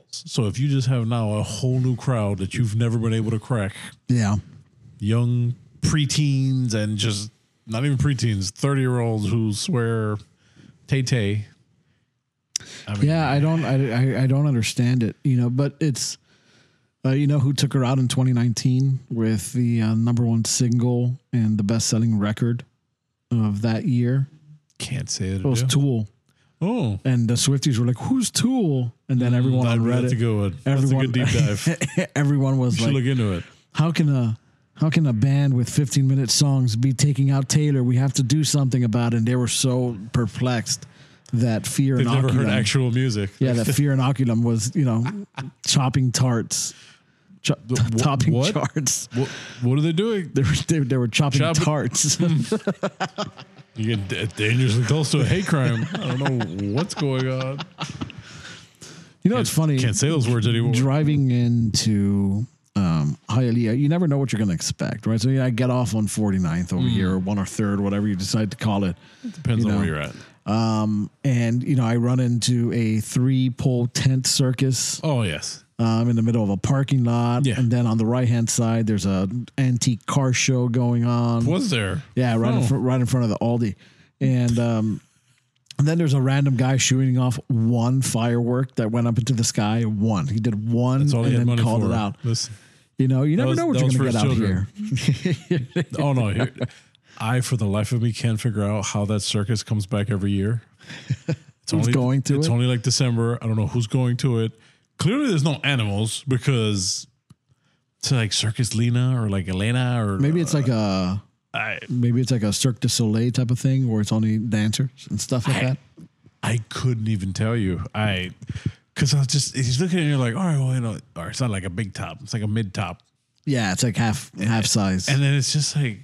So if you just have now a whole new crowd that you've never been able to crack, Yeah. young preteens and just not even preteens, 30-year-olds who swear Tay. I mean, Yeah, I don't understand it, but it's, who took her out in 2019 with the number one single and the best-selling record of that year? can't say it. It was Tool. Oh. And the Swifties were like, "Who's Tool?" And then everyone on Reddit, That's a good one. everyone, That's a good deep dive. everyone was You should like, look into it. How can a band with 15-minute songs be taking out Taylor? We have to do something about it. And they were so perplexed that Fear They've Inoculum. never heard actual music. Yeah, that Fear Inoculum was, chopping tarts. Topping what? charts. What are they doing? They were chopping tarts. You get dangerously close to a hate crime. I don't know what's going on. It's funny. Can't say those words anymore. Driving into Hialeah, you never know what you're going to expect, right? So I get off on 49th over here, or 1 or 3rd, whatever you decide to call it. Depends on where you're at. And I run into a 3-pole tent circus. Oh, yes. In the middle of a parking lot. Yeah. And then on the right-hand side, there's a antique car show going on. Was there? Yeah, right in front of the Aldi. And then there's a random guy shooting off one firework that went up into the sky. One. He did one That's all he and had then money called for. it out. Listen, you never know what you're going to get out children. here. Oh, no. I, for the life of me, can't figure out how that circus comes back every year. Who's going to it? It's only like December. I don't know who's going to it. Clearly, there's no animals because it's like Circus Lena or like Elena or Maybe it's like a Cirque du Soleil type of thing where it's only dancers and stuff like that. I couldn't even tell you. Because I was just, he's looking at you like, all right, well, or it's not like a big top. It's like a mid top. Yeah, it's like half size. And then it's just like,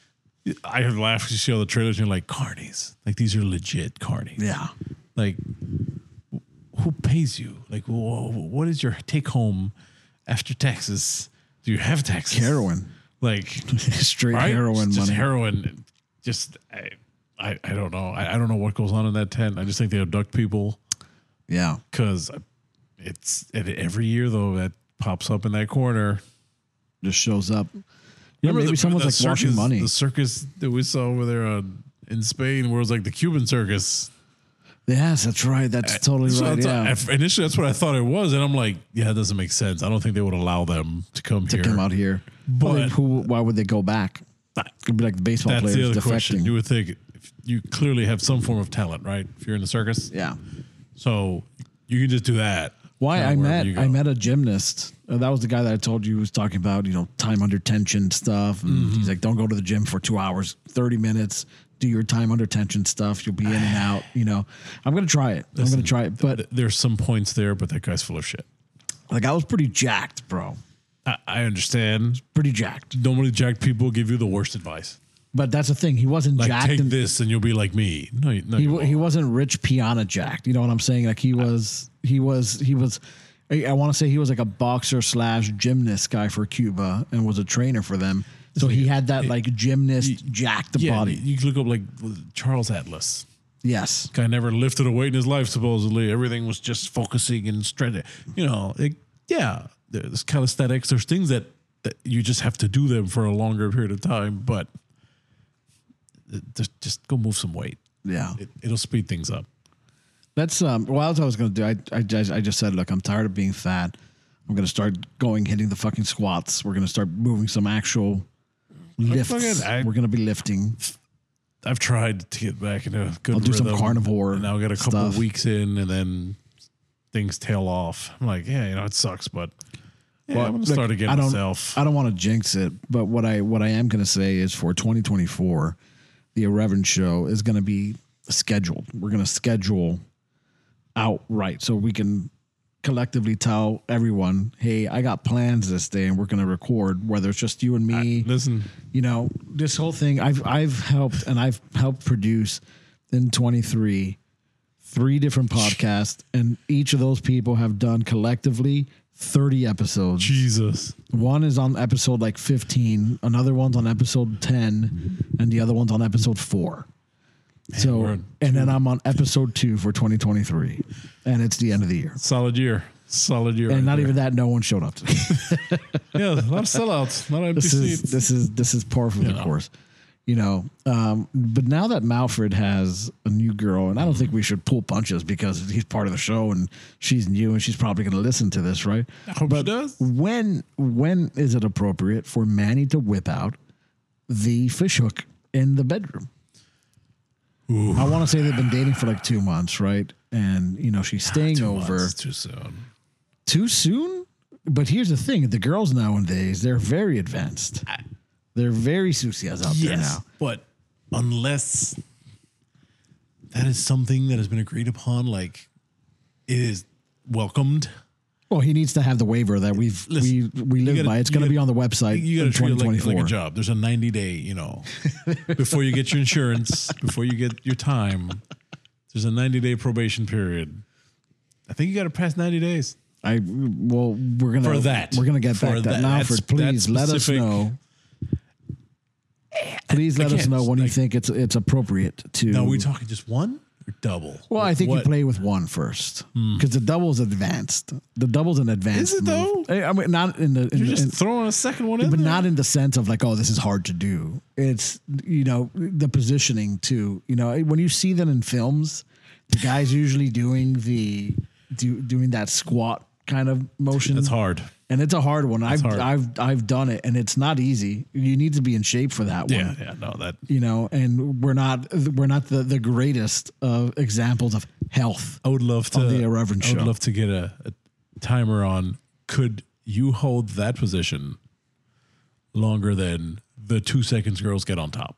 I have laughed because you see all the trailers and you're like, carnies. Like, these are legit carnies. Yeah. Like, who pays you? Like, what is your take home after taxes? Do you have taxes? Heroin. Like, straight right? heroin just money. Heroin. Just, I don't know. I don't know what goes on in that tent. I just think they abduct people. Yeah. Because it's every year, though, that pops up in that corner. Just shows up. Yeah, maybe someone's like washing money. The circus that we saw over there in Spain, where it was like the Cuban circus. Yes, that's right. That's totally right. Yeah. Initially, that's what I thought it was, and I'm like, yeah, it doesn't make sense. I don't think they would allow them to come out here. But why would they go back? It'd be like the baseball that's players the other defecting. question. You would think if you clearly have some form of talent, right? If you're in the circus, Yeah. so you can just do that. Why I met a gymnast. That was the guy that I told you was talking about, time under tension stuff. And he's like, don't go to the gym for 2 hours, 30 minutes. Do your time under tension stuff. You'll be in and out. I'm going to try it. I'm going to try it. But There's some points there, but that guy's full of shit. like, I was pretty jacked, bro. I understand. Pretty jacked. Normally, jacked people give you the worst advice. But that's the thing. He wasn't Like, jacked. take this and you'll be like me. No, He wasn't Rich Piana jacked. You know what I'm saying? Like he was. I want to say he was like a boxer / gymnast guy for Cuba and was a trainer for them. So he had that like gymnast jacked body. You can look up like Charles Atlas. Yes. Guy never lifted a weight in his life, supposedly. Everything was just focusing and stretching. There's calisthenics. There's things that you just have to do them for a longer period of time, but just go move some weight. Yeah. It'll speed things up. That's what else I was going to do. I just said, look, I'm tired of being fat. I'm going to start hitting the fucking squats. We're going to start moving some actual lifts. We're going to be lifting. I've tried to get back into a good I'll do rhythm. some carnivore. And now I got a couple stuff. of weeks in, and then things tail off. I'm like, it sucks, but I'm going to start again myself. I don't want to jinx it, but what I am going to say is for 2024, the Irreverent Show is going to be scheduled. We're going to schedule outright so we can collectively tell everyone, hey, I got plans this day and we're going to record, whether it's just you and me. Listen, this whole thing I've helped produce in 23 3 different podcasts, and each of those people have done collectively 30 episodes. Jesus. One is on episode like 15, another one's on episode 10, and the other one's on episode 4. And then I'm on episode 2 for 2023, and it's the end of the year. Solid year. Solid year. And right not there. even that, no one showed up today. Yeah, a lot of sellouts, not empty seats. This is par for the course. You know, but now that Malfred has a new girl, and I don't think we should pull punches because he's part of the show and she's new and she's probably going to listen to this, right? I hope but she does. When is it appropriate for Manny to whip out the fishhook in the bedroom? Ooh. I want to say they've been dating for like 2 months, right? And you know she's staying 2 over. months, too soon. Too soon? But here's the thing: the girls nowadays, they're very advanced. They're very Susias out there now. But unless that is something that has been agreed upon, like it is welcomed. Well, he needs to have the waiver that we live gotta- by. It's you going to gotta- be on the website You got in to treat it 2024. like a job. There's a 90-day, you know, before you get your insurance, before you get your time. There's a 90-day probation period. I think you got to pass 90 days. We're gonna For that. We're gonna get For back to that. that. Malfred, That's please let us specific. know. Please let us Again, know when you like- think it's appropriate to. Now, are we talking just one or double? Well, I think you What- play with one first because the double's advanced. The double's an advanced. Is it move. though? I mean, not in the. You're just throwing a second one in but there? not in the sense of like, oh, this is hard to do. It's, you know, the positioning too. You know, when you see them in films, the guy's usually doing doing that squat kind of motion. That's hard. And it's a hard one. hard. I've done it, and it's not easy. You need to be in shape for that one. Yeah, no, that. You know, and we're not the greatest of examples of health. I would love to. On the Irreverent I would Show. love to get a timer on. Could you hold that position longer than the 2 seconds girls get on top?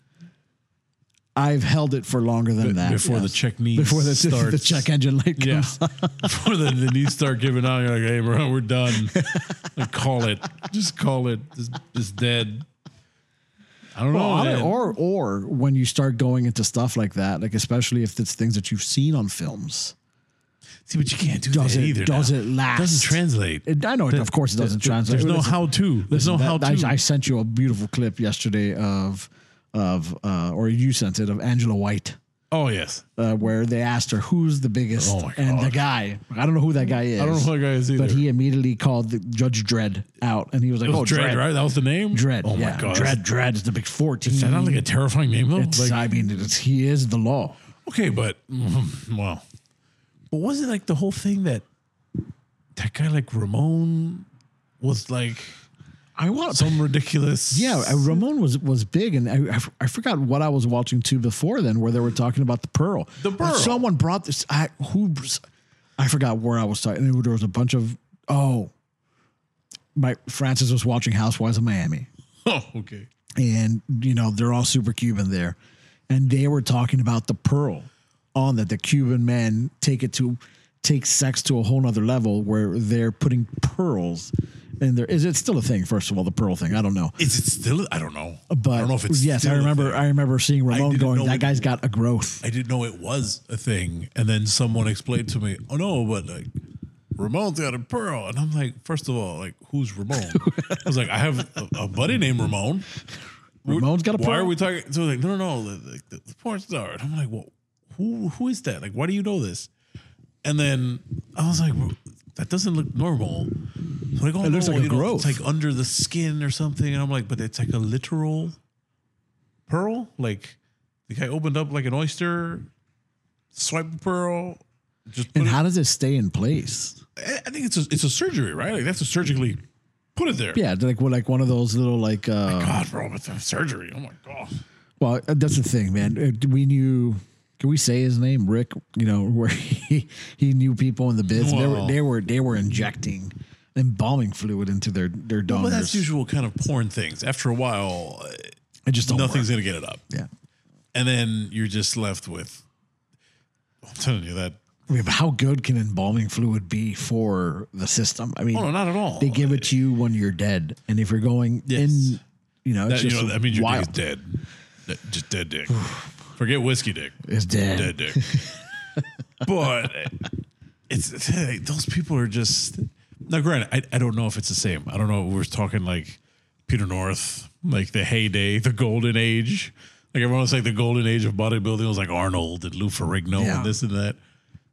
I've held it for longer than that. Before the yes. check knees before the starts. check engine light Yeah. comes on. Before the knees start giving out, you're like, hey, bro, we're done. Like, call it. Just call it. Just dead. I don't know. Man. Or when you start going into stuff like that, like especially if it's things that you've seen on films. See, but you can't do Does that it- either. does now. it last? Doesn't translate. I know, of course, it doesn't translate. There's no Listen, how to. There's listen, no how to. I sent you a beautiful clip yesterday or you sent it of Angela White, Oh, yes. where they asked her who's the biggest, Oh my and the God. guy, I don't know who that guy is. I don't know who that guy is either. but he immediately called the Judge Dredd out, and he was like, It "Oh, was Dredd, right? That was the name? Dredd, Oh, yeah, my God. Dredd is the big 14. Is that not like a terrifying name, though? It's, I mean, he is the law. Okay, but well, but was it like the whole thing that guy like Ramon was like I want some ridiculous? Yeah, Ramon was big, and I forgot what I was watching too before then, where they were talking about the pearl. The pearl. Someone brought this. I forgot where I was talking. There was a bunch of Francis was watching Housewives of Miami, Oh, okay. and you know they're all super Cuban there, and they were talking about the pearl on that the Cuban men take sex to a whole nother level where they're putting pearls. And is it still a thing? First of all, the pearl thing. I don't know. Is it still? I don't know. But I don't know if it's. yes, still I a remember. thing. I remember seeing Ramon didn't going. know That it- guy's got a growth. I didn't know it was a thing, and then someone explained to me, "Oh no, but like Ramon's got a pearl," and I'm like, first of all, like who's Ramon? I was like, I have a buddy named Ramon. Ramon's got a Why pearl. are we talking? So like, no, the porn star. And I'm like, well, who is that? Like, why do you know this? And then I was like, well, that doesn't look normal. So like, oh, It looks no, like a you know, growth. It's like under the skin or something. And I'm like, but it's like a literal pearl. Like the guy opened up like an oyster, swiped the pearl. Just put And it, how does it stay in place? I think it's a surgery, right? Like that's to surgically put it there. Yeah, like one of those little like. God, bro, but the surgery. Oh my god. Well, that's the thing, man. We knew. Can we say his name, Rick? You know, where he knew people in the biz. Wow. They were injecting embalming fluid into their donors. Well, that's usual kind of porn things. After a while, It just don't nothing's work. gonna get it up. Yeah. And then you're just left with. I'm telling you that. I mean, but how good can embalming fluid be for the system? I mean, Oh no, not at all. they give it to you when you're dead, and if you're going Yes. in, you know, it's That, just that means your wild. dick is dead. Just dead dick. Forget whiskey dick. It's dead. Dead dick. But it's those people are just. Now, granted, I don't know if it's the same. I don't know if we're talking like Peter North, like the heyday, the golden age. Like everyone was like the golden age of bodybuilding was like Arnold and Lou Ferrigno Yeah. and this and that.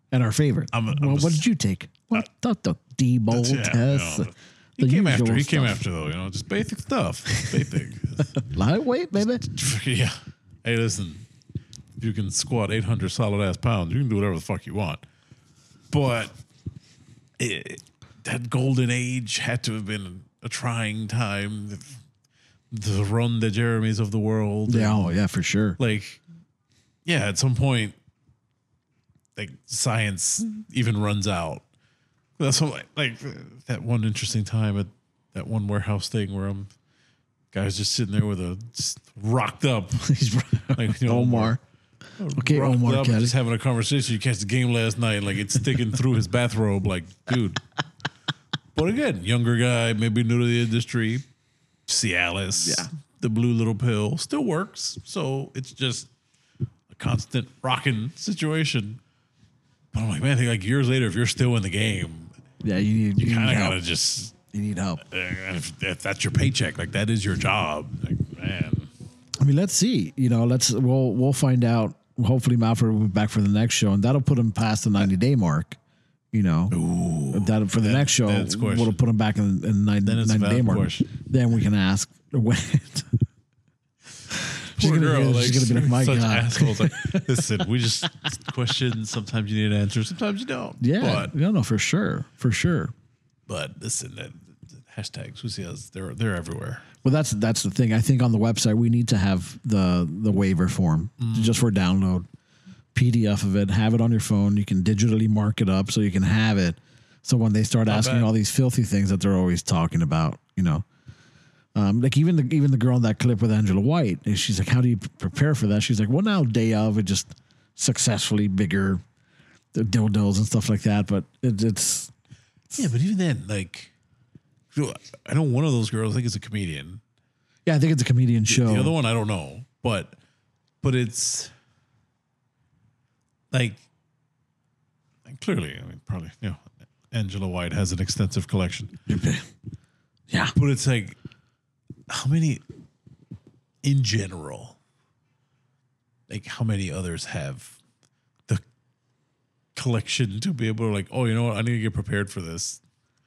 and our favorite. What did you take? What the D-bowl test? He came after though. Just basic stuff. Basic. Lightweight, baby. Yeah. Hey, listen. If you can squat 800 solid ass pounds, you can do whatever the fuck you want. But that golden age had to have been a trying time. The Ron DeJeremies of the world. Yeah, yeah, for sure. At some point, science even runs out. That's what, that one interesting time at that one warehouse thing where guy's just sitting there with just rocked up. He's Omar. Okay, Omar, just having a conversation. You catch the game last night, it's sticking through his bathrobe, dude. But again, younger guy, maybe new to the industry. Cialis, the blue little pill still works. So it's just a constant rocking situation. But I'm man, I think years later, if you're still in the game, you kind of gotta just. You need help. If that's your paycheck, that is your job, man. I mean, let's see. We'll find out. Hopefully, Malford will be back for the next show, and that'll put him past the 90-day mark. That for the next show, we'll put him back in the 90-day mark. Question. Then we can ask. She's gonna be like, my such God. Assholes. Listen, we just questions. Sometimes you need an answer. Sometimes you don't. Yeah, no, for sure. But listen, hashtags, who sees they're everywhere. Well, that's the thing. I think on the website we need to have the waiver form just for download, PDF of it. Have it on your phone. You can digitally mark it up so you can have it. So when they start asking all these filthy things that they're always talking about, even the girl in that clip with Angela White, she's like, "How do you prepare for that?" She's like, "Well, now day of, it just successfully bigger the dildos and stuff like that." But it's but even then, I know one of those girls. I think it's a comedian. Yeah, I think it's a comedian show. The other one, I don't know, but it's clearly, probably Angela White has an extensive collection. Yeah, but it's how many in general? How many others have the collection to be able to oh, you know what? I need to get prepared for this.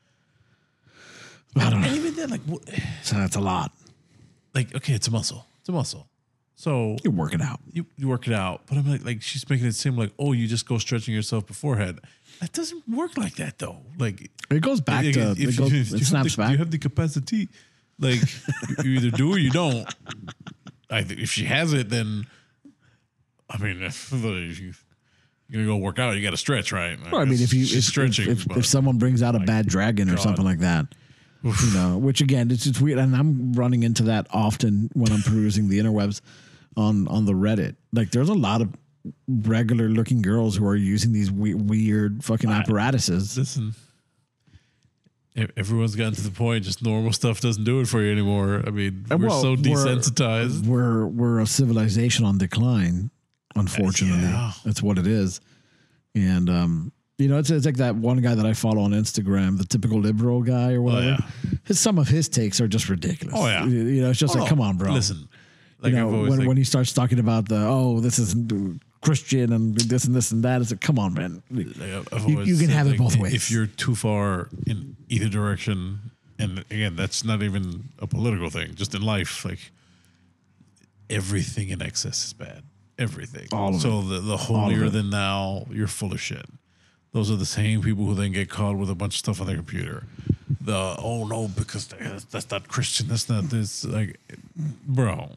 I don't know. And even then, so that's a lot. Okay, it's a muscle. It's a muscle. So you work it out. You work it out. But I'm she's making it seem oh, you just go stretching yourself beforehand. That doesn't work like that though. It goes back to it snaps back. You have the capacity. You either do or you don't. If she has it, then if you're gonna go work out, you got to stretch, right? Well, if someone brings out a bad dragon or something like that, which again, it's weird, and I'm running into that often when I'm perusing the interwebs on the Reddit. There's a lot of regular looking girls who are using these weird fucking apparatuses. Listen. Everyone's gotten to the point just normal stuff doesn't do it for you anymore. We're so desensitized. We're a civilization on decline, unfortunately. That's what it is. And it's like that one guy that I follow on Instagram, the typical liberal guy or whatever. Some of his takes are just ridiculous. Oh yeah. It's just come on, bro. Listen. When he starts talking about this isn't Christian and this and that, it's come on, man. You can have it both ways. If you're too far in either direction, and again, that's not even a political thing, just in life, everything in excess is bad. Everything. All of so it. the holier than thou, you're full of shit. Those are the same people who then get caught with a bunch of stuff on their computer. Because that's not Christian, that's not this. Bro.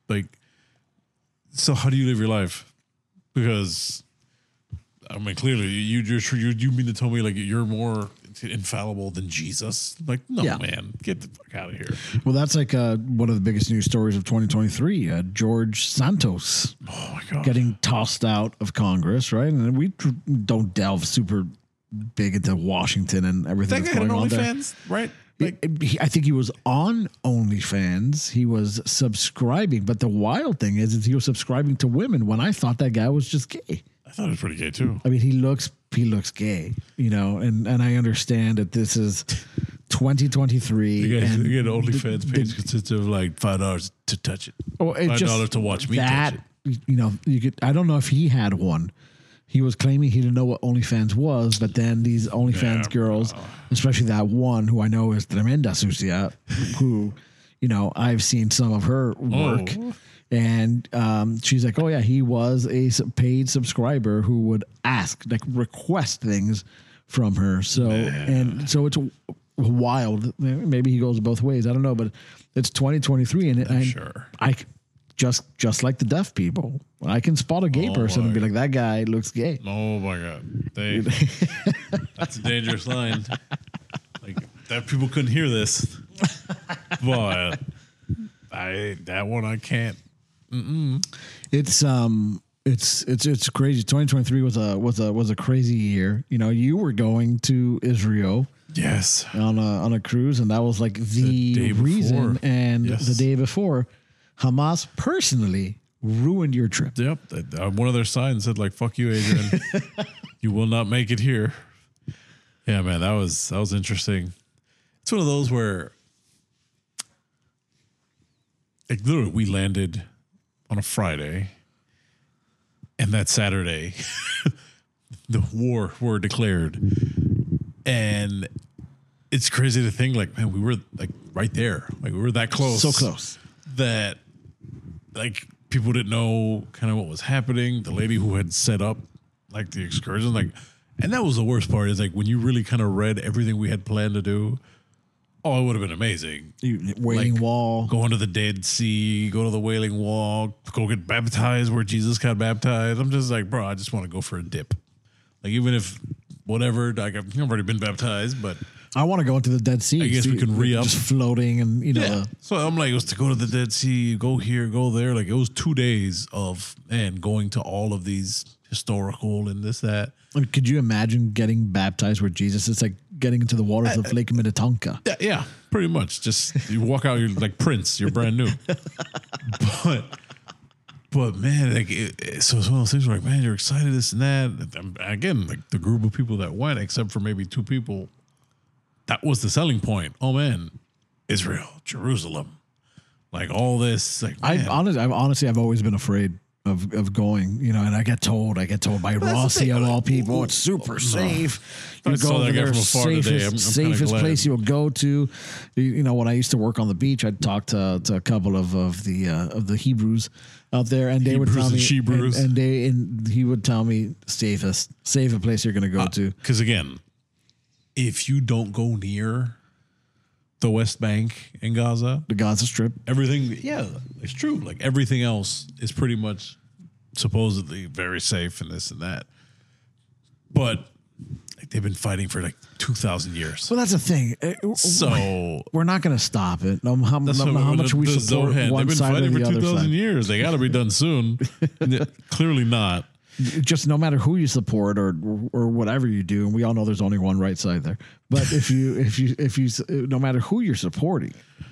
So how do you live your life? Because clearly you mean to tell me you're more infallible than Jesus? No, man, get the fuck out of here. Well, that's one of the biggest news stories of 2023. George Santos, oh my God, getting tossed out of Congress, right? And we don't delve super big into Washington and everything that's going on there. OnlyFans, right? I think he was on OnlyFans. He was subscribing, but the wild thing is he was subscribing to women when I thought that guy was just gay. I thought he was pretty gay too. He looks gay, and I understand that this is 2023. You get an OnlyFans page consists of $5 to touch it. $5 to watch me touch it. You could. I don't know if he had one. he was claiming he didn't know what OnlyFans was, but then these OnlyFans girls, especially that one who I know is Tremenda Sucia, who, I've seen some of her work. And she's like, oh, yeah, he was a paid subscriber who would request things from her. So, and so it's wild. Maybe he goes both ways. I don't know, but it's 2023. And Sure. I just like the deaf people, I can spot a gay person and be like, that guy looks gay. Oh my God. That's a dangerous line. Like, deaf people couldn't hear this. But that one I can't. It's crazy. 2023 was a crazy year. You were going to Israel, yes, on a cruise, and that was like the reason. Before. And Yes. the day before, Hamas personally ruined your trip. Yep. One of their signs said like, "Fuck you, Adrian. You will not make it here." Yeah, man, that was interesting. It's one of those where, like, literally, we landed on a Friday, and that Saturday, the war were declared, and it's crazy to think, like, man, we were like right there, like we were that close, So close. that, like, people didn't know kind of what was happening. The lady who had set up like the excursion, like, and that was the worst part, is like when you really kind of read everything we had planned to do. Oh, it would have been amazing. Wailing Wall. Going to the Dead Sea, go to the Wailing Wall, go get baptized where Jesus got baptized. I'm just like, bro, I just want to go for a dip. Like, even if whatever, like, I've already been baptized, but I want to go into the Dead Sea. I guess we can re-up. Just floating and, So I'm like, it was to go to the Dead Sea, go here, go there. Like, it was 2 days of, going to all of these historical and this, that. Could you imagine getting baptized where Jesus is, like getting into the waters of Lake Minnetonka? Yeah, pretty much. Just you walk out, you're like Prince, you're brand new. But man, like, so it's one of those things where, like, man, you're excited, this and that. Again, like, the group of people that went, except for maybe 2 people, that was the selling point. Oh man, Israel, Jerusalem, like all this. Like, I've always been afraid of going, and I get told by Rossi of all people, it's super safe. I You saw go that over guy there, from afar today. I'm kinda safest glad. place you'll go to. When I used to work on the beach, I'd talk to a couple of the Hebrews out there, and they would Hebrews tell and me, Shebrews. and he would tell me safest place you're going to go to. Because again, if you don't go near the West Bank and Gaza, The Gaza Strip. everything, it's true. Like, everything else is pretty much supposedly very safe and this and that. But like, they've been fighting for like 2,000 years. Well, that's the thing. So We're not going to stop it. No how that's much we the support Zohan. one They've been side or fighting for the other 2,000 side. years. They got to be done soon. Clearly not. Just no matter who you support or whatever you do, and we all know there's only one right side there. But if you no matter who you're supporting,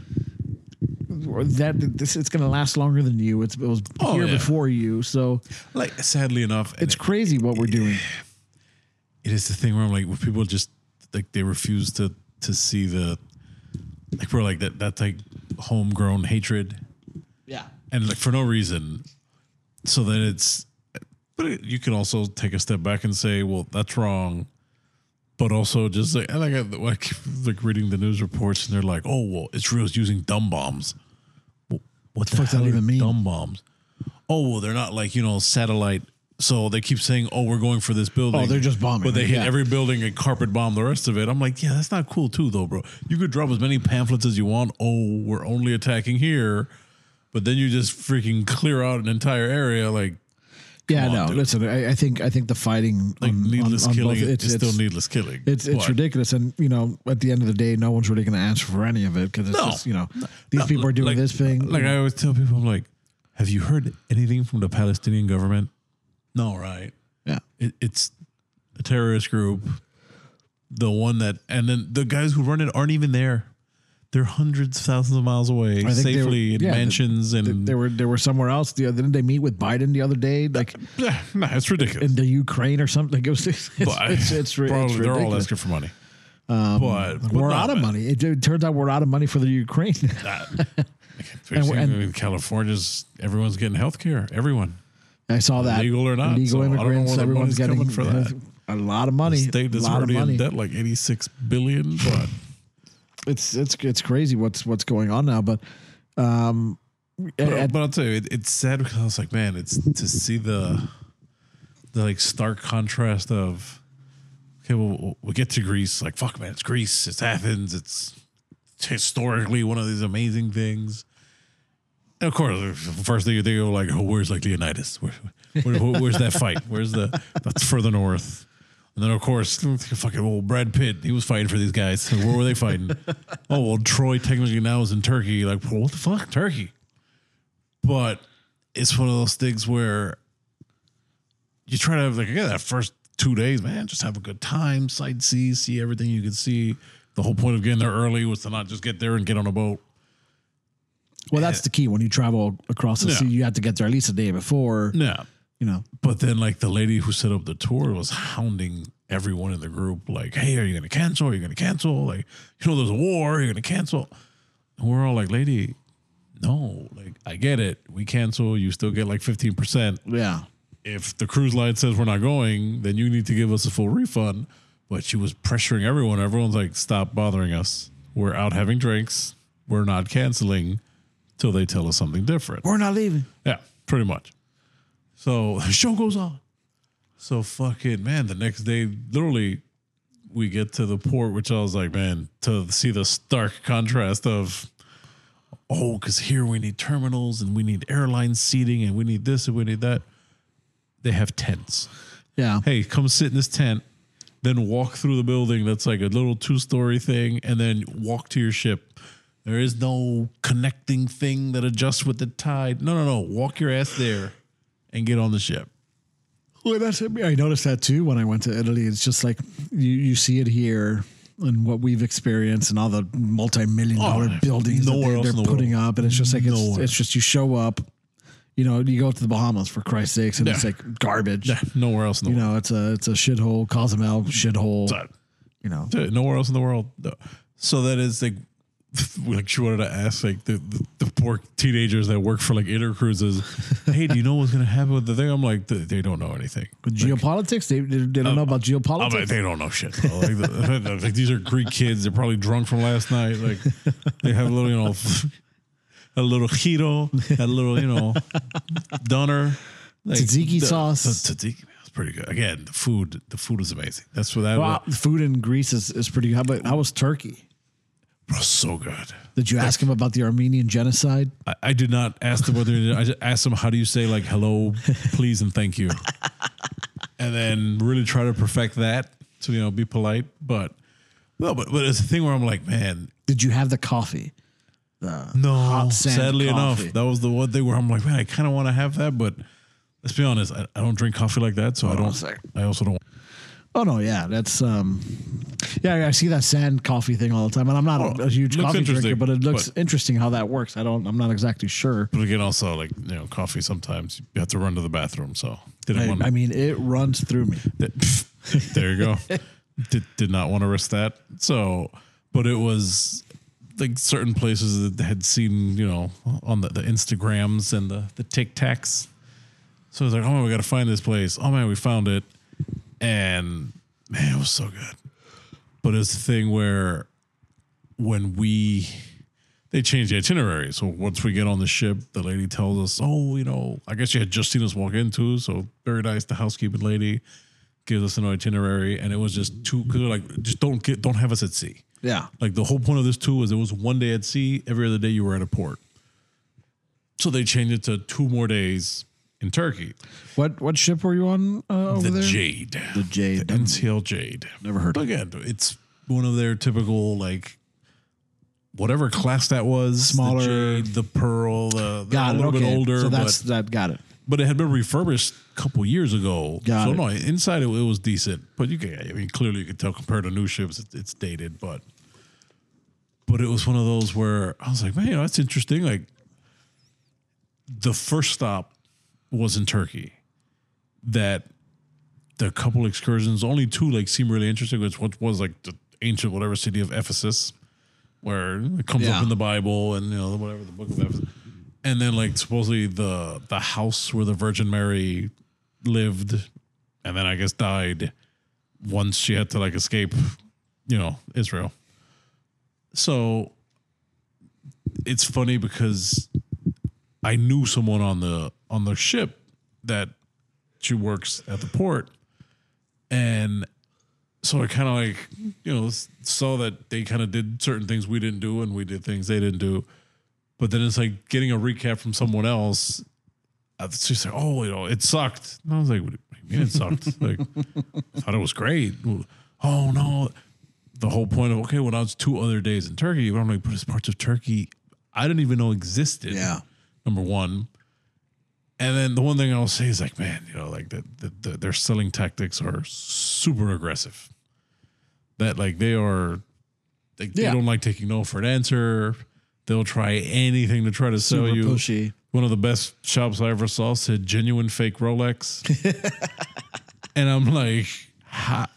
it's going to last longer than you. It was here before you. So, Like, sadly enough, it's crazy what we're doing. it is the thing where I'm like, when people just like, they refuse to see the, like, we're like that's like homegrown hatred, Yeah. and like for no reason. So then you can also take a step back and say, well, that's wrong. But also just like, I like reading the news reports, and they're like, oh, well, Israel's using dumb bombs. Well, what the fuck does hell that even are mean? dumb bombs? Oh, well, they're not like, satellite. So they keep saying, oh, we're going for this building. Oh, they're just bombing. But they hit Yeah. every building and carpet bomb the rest of it. I'm like, yeah, that's not cool too, though, bro. You could drop as many pamphlets as you want. Oh, we're only attacking here. But then you just freaking clear out an entire area. Like, Yeah, on, no. dude. Listen, I think the fighting, like needless killing both, is still needless killing. It's But- ridiculous, and at the end of the day, no one's really going to answer for any of it because it's No. just these people are doing like, this thing. Like, I always tell people, I'm like, have you heard anything from the Palestinian government? No, right? Yeah, It's a terrorist group. The one that, and then the guys who run it aren't even there. They're hundreds of thousands of miles away, I think they safely were- in yeah, mansions, and they were somewhere else. Didn't they meet with Biden the other day? Like nah, it's ridiculous. in the Ukraine or something. Like it's Probably they're all ridiculous. asking for money. But We're no, out of man. money. It turns out we're out of money for the Ukraine. In California's, everyone's getting health care. Everyone. I saw that. Legal or not. Legal So I don't know immigrants, where the everyone's money's getting coming for that. a lot of money. The state a is lot of already in money. debt, like 86 billion. But It's crazy what's going on now. But but I'll tell you, it's sad because I was like, man, it's to see the like stark contrast of, okay, well, we get to Greece, like, fuck, man, it's Greece, it's Athens, it's historically one of these amazing things. And of course, the first thing you think of, like, oh, where's like Leonidas? Where's that fight? That's further north. And then, of course, fucking old Brad Pitt, he was fighting for these guys. Where were they fighting? Oh, well, Troy technically now is in Turkey. Like, well, what the fuck? Turkey. But it's one of those things where you try to have, like, again, that first 2 days, man, just have a good time, sightsee, see everything you can see. The whole point of getting there early was to not just get there and get on a boat. Well, that's the key. When you travel across the sea, you have to get there at least a day before. Yeah. You know. But then, like, the lady who set up the tour was hounding everyone in the group, like, hey, are you going to cancel? Are you going to cancel? Like, you know, there's a war. Are you going to cancel? And we're all like, lady, no. Like, I get it. We cancel. You still get like 15%. Yeah. If the cruise line says we're not going, then you need to give us a full refund. But she was pressuring everyone. Everyone's like, stop bothering us. We're out having drinks. We're not canceling till they tell us something different. We're not leaving. Yeah, pretty much. So the show goes on. So fucking, man, the next day, literally, we get to the port, which I was like, man, to see the stark contrast of, oh, because here we need terminals and we need airline seating and we need this and we need that. They have tents. Yeah. Hey, come sit in this tent, then walk through the building that's like a little 2-story thing, and then walk to your ship. There is no connecting thing that adjusts with the tide. No. Walk your ass there and get on the ship. Well, I noticed that too when I went to Italy. It's just like you see it here and what we've experienced and all the multi-million-dollar buildings that they're putting up. And it's just like, it's just you show up, you know, you go to the Bahamas for Christ's sakes and it's like garbage. Yeah, nowhere else in the world. It's a shithole, Cozumel shithole, you know. Nowhere else in the world. So that is like she wanted to ask like the poor teenagers that work for like Intercruises, hey, do you know what's going to happen with the thing? I'm like, they don't know anything. With geopolitics? They don't know about geopolitics? Like, they don't know shit. Bro. Like these are Greek kids. They're probably drunk from last night. Like they have a little, you know, a little Hito, a little, you know, doner. Like, tzatziki sauce. The tzatziki is pretty good. Again, the food is amazing. That's what that was. The food in Greece is pretty good. But how was Turkey? Bro, so good. Did you ask him about the Armenian genocide? I did not ask them whether I just asked them, how do you say like hello, please, and thank you? And then really try to perfect that to, you know, be polite. But it's a thing where I'm like, man. Did you have the coffee? No, hot sand sadly coffee. enough, that was the one thing where I'm like, man, I kind of want to have that. But let's be honest, I don't drink coffee like that. So I also don't. Oh no, yeah, that's I see that sand coffee thing all the time, and I'm not a huge coffee drinker, but it looks interesting how that works. I'm not exactly sure. But again, also like, you know, coffee sometimes you have to run to the bathroom, so I mean, it runs through me. There you go. did not want to risk that. So, but it was like certain places that had seen, you know, on the Instagrams and the Tic Tacs. So I was like, oh man, we got to find this place. Oh man, we found it. And man, it was so good. But it's the thing where when they changed the itinerary. So once we get on the ship, the lady tells us, oh, you know, I guess she had just seen us walk in too. So very nice. The housekeeping lady gives us an itinerary, and it was just too good. Like, just don't have us at sea. Yeah. Like the whole point of this tour was it was one day at sea. Every other day you were at a port. So they changed it to 2 more days in Turkey. What ship were you on over there? Jade. The Jade. The NCL Jade. Never heard of it. Again, it's one of their typical, like, whatever class that was. Smaller. The Jade, the Pearl, a little bit Okay. older. So that got it. But it had been refurbished a couple years ago. Got it. No, inside it was decent. But clearly you could tell compared to new ships, it's dated. But it was one of those where I was like, man, you know, that's interesting. Like, the first stop was in Turkey. That the couple excursions, only 2 like seem really interesting, which was like the ancient whatever city of Ephesus, where it comes up in the Bible and, you know, whatever, the book of Ephesus. And then like supposedly the house where the Virgin Mary lived and then I guess died once she had to like escape, Israel. So it's funny because I knew someone on the ship that she works at the port. And so I kind of like, saw that they kind of did certain things we didn't do and we did things they didn't do. But then it's like getting a recap from someone else. She's like, oh, it sucked. And I was like, what do you mean it sucked? Like, I thought it was great. Oh, no. The whole point of, when I was 2 other days in Turkey, I'm like, there's parts of Turkey I didn't even know existed. Yeah. Number one. And then the one thing I'll say is like, man, like their selling tactics are super aggressive. That like they are, like, they don't like taking no for an answer. They'll try anything to try to sell you. Pushy. One of the best shops I ever saw said genuine fake Rolex. And I'm like, how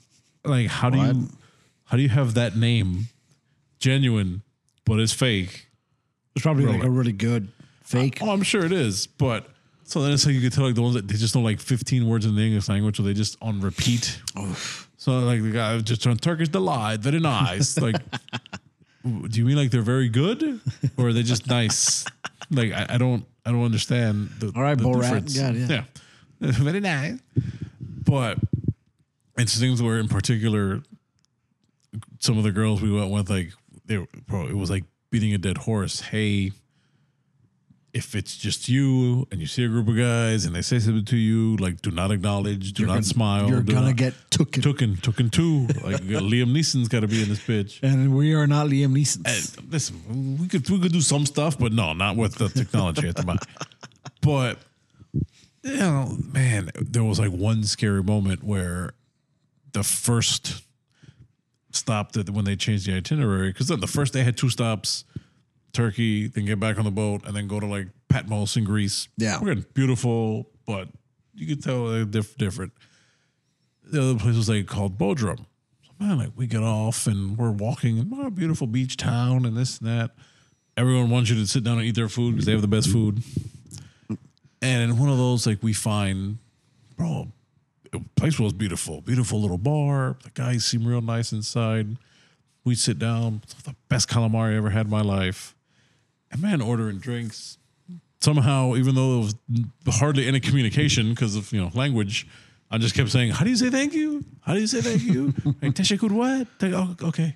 do you have that name? Genuine, but it's fake. It's probably Rolex. like a really good fake. I'm sure it is, but so then it's like you could tell like the ones that they just know like 15 words in the English language, or they just on repeat. So like the guy just on Turkish delight, very nice. Like, do you mean like they're very good, or are they just nice? Like I don't understand the All right, the Borat. difference. Yeah. Very nice. But it's things where in particular, some of the girls we went with, like it was like beating a dead horse. Hey, if it's just you and you see a group of guys and they say something to you, like do not acknowledge, do not smile. You're gonna get tooken. Tooken too. Like Liam Neeson's got to be in this bitch. And we are not Liam Neeson. Listen, we could do some stuff, but no, not with the technology at the moment. But man, there was like one scary moment where the first stop that when they changed the itinerary, because then the first day had 2 stops. Turkey, then get back on the boat, and then go to like Patmos in Greece. Yeah. We're beautiful, but you could tell they're different. The other place was like called Bodrum. So man, like we get off and we're walking in a beautiful beach town and this and that. Everyone wants you to sit down and eat their food because they have the best food. And in one of those, like we find, the place was beautiful. Beautiful little bar. The guys seem real nice inside. We sit down. The best calamari I ever had in my life. And man, ordering drinks. Somehow, even though there was hardly any communication because of language, I just kept saying, "How do you say thank you? How do you say thank you?" Like, Teşekkür what? Oh, okay.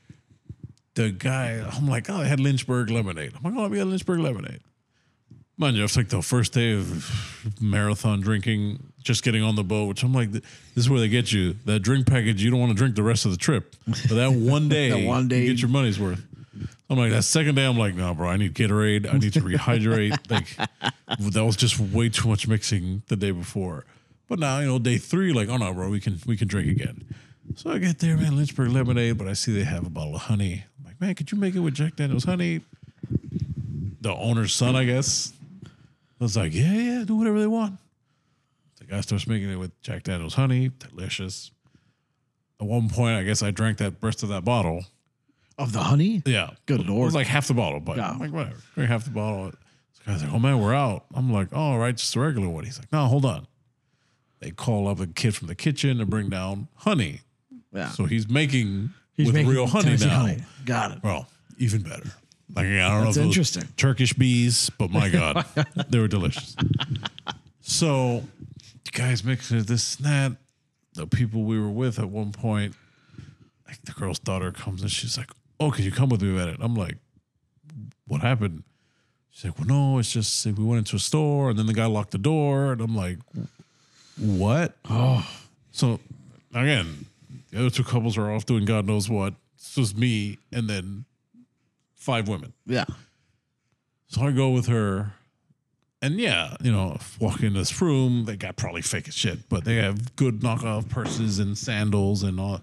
The guy, I'm like, I had Lynchburg lemonade. I'm like, let me get Lynchburg lemonade. Mind you, it's like the first day of marathon drinking, just getting on the boat, which I'm like, this is where they get you. That drink package, you don't want to drink the rest of the trip. But that one day, you get your money's worth. I'm like, that second day, I'm like, no, bro, I need Gatorade. I need to rehydrate. Like, that was just way too much mixing the day before. But now, day 3, like, oh no, bro, we can drink again. So I get there, man, Lynchburg lemonade, but I see they have a bottle of honey. I'm like, man, could you make it with Jack Daniels honey? The owner's son, I guess. I was like, yeah, do whatever they want. The guy starts making it with Jack Daniels honey. Delicious. At one point, I guess I drank that rest of that bottle. Of the honey? Yeah. Good It Lord. was like half the bottle, but I'm like, whatever. Drink half the bottle. The guy's like, oh, man, we're out. I'm like, oh, all right, just a regular one. He's like, no, hold on. They call up a kid from the kitchen to bring down honey. Yeah. So he's making real honey Tennessee now. honey. Got it. Well, even better. Like, I don't know That's if it was interesting. Turkish bees, but my God, they were delicious. So, the guys mixing this and that. The people we were with at one point, like the girl's daughter comes and she's like, oh, can you come with me a minute? I'm like, what happened? She's like, well, no, it's just we went into a store and then the guy locked the door. And I'm like, what? Oh. So, again, the other 2 couples are off doing God knows what. It's just me and then 5 women. Yeah. So I go with her, and walk in this room. They got probably fake as shit, but they have good knockoff purses and sandals and all.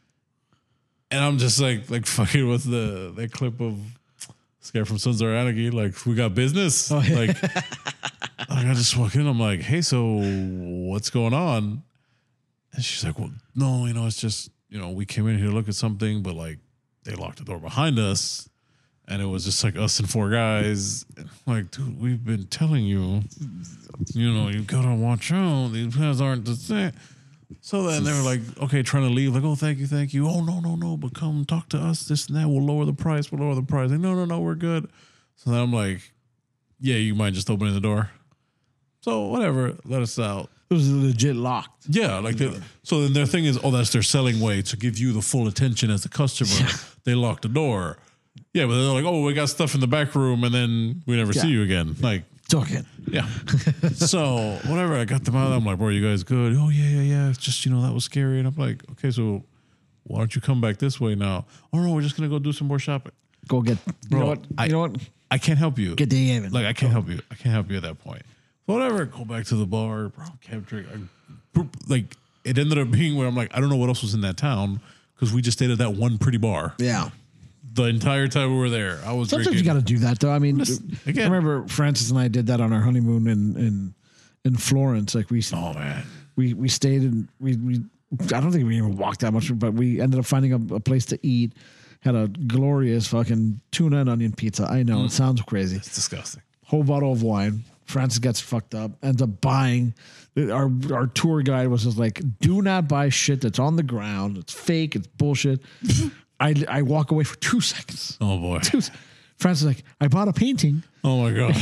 And I'm just like fucking with the clip of Scared from Sons of Anarchy. Like, we got business. Oh, yeah. Like I just walk in. I'm like, hey, so what's going on? And she's like, well, no, it's just we came in here to look at something, but like they locked the door behind us. And it was just like us and 4 guys. Like, dude, we've been telling you, you gotta watch out. These guys aren't the same. So then they were like, okay, trying to leave. Like, oh, thank you. Oh, no. But come talk to us, this and that. We'll lower the price. Like, no, we're good. So then I'm like, yeah, you mind just opening the door? So whatever, let us out. It was legit locked. Yeah, like so then their thing is, that's their selling way to give you the full attention as the customer. Yeah. They lock the door. Yeah, but they're like, oh, we got stuff in the back room, and then we never see you again. Like, talking. Yeah. So whatever, I got them out. I'm like, bro, you guys good? Oh yeah. It's just that was scary. And I'm like, okay, so why don't you come back this way now? Oh no, we're just gonna go do some more shopping. Go get. Bro, you know what? I can't help you. Get the Evan. Like I can't help you. I can't help you at that point. So whatever. Go back to the bar, bro. Kept drinking. Like it ended up being where I'm like, I don't know what else was in that town because we just stayed at that one pretty bar. Yeah. The entire time we were there, I was. Sometimes you got to do that, though. I mean, again, I remember Francis and I did that on our honeymoon in Florence. Like we stayed and we I don't think we even walked that much, but we ended up finding a place to eat. Had a glorious fucking tuna and onion pizza. I know it sounds crazy. It's disgusting. Whole bottle of wine. Francis gets fucked up. Ends up buying. Our tour guide was just like, "Do not buy shit that's on the ground. It's fake. It's bullshit." I walk away for 2 seconds. Oh boy. Francis is like, I bought a painting. Oh my god.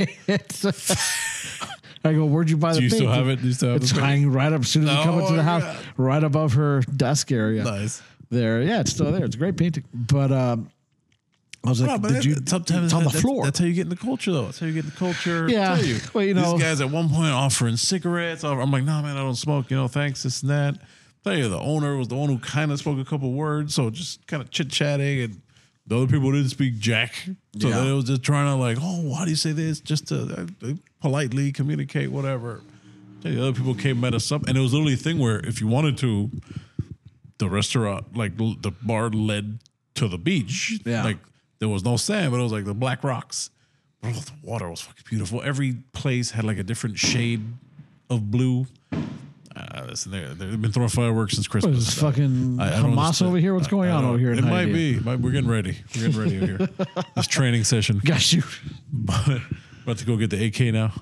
I go, where'd you buy the painting? Do you still have it? It's hanging right up as soon as you come into the house, right above her desk area. Nice. There. Yeah, it's still there. It's a great painting. But I was like, sometimes it's on the floor. That's how you get in the culture, though. That's how you get in the culture. Yeah. Tell you. Well, these guys at one point offering cigarettes. I'm like, nah, man, I don't smoke. Thanks, this and that. Tell you, the owner was the one who kind of spoke a couple words, so just kind of chit-chatting, and the other people didn't speak jack. So they was just trying to like, oh, how do you say this? Just to politely communicate, whatever. The other people came, met us up, and it was literally a thing where if you wanted to, the restaurant, like the bar led to the beach. Yeah. Like there was no sand, but it was like the black rocks. Bro, the water was fucking beautiful. Every place had like a different shade of blue. Listen, they've been throwing fireworks since Christmas. What is this fucking Hamas over here? What's going on over here? It might be. We're getting ready. We're getting ready over here. This training session. Got you. But about to go get the AK now.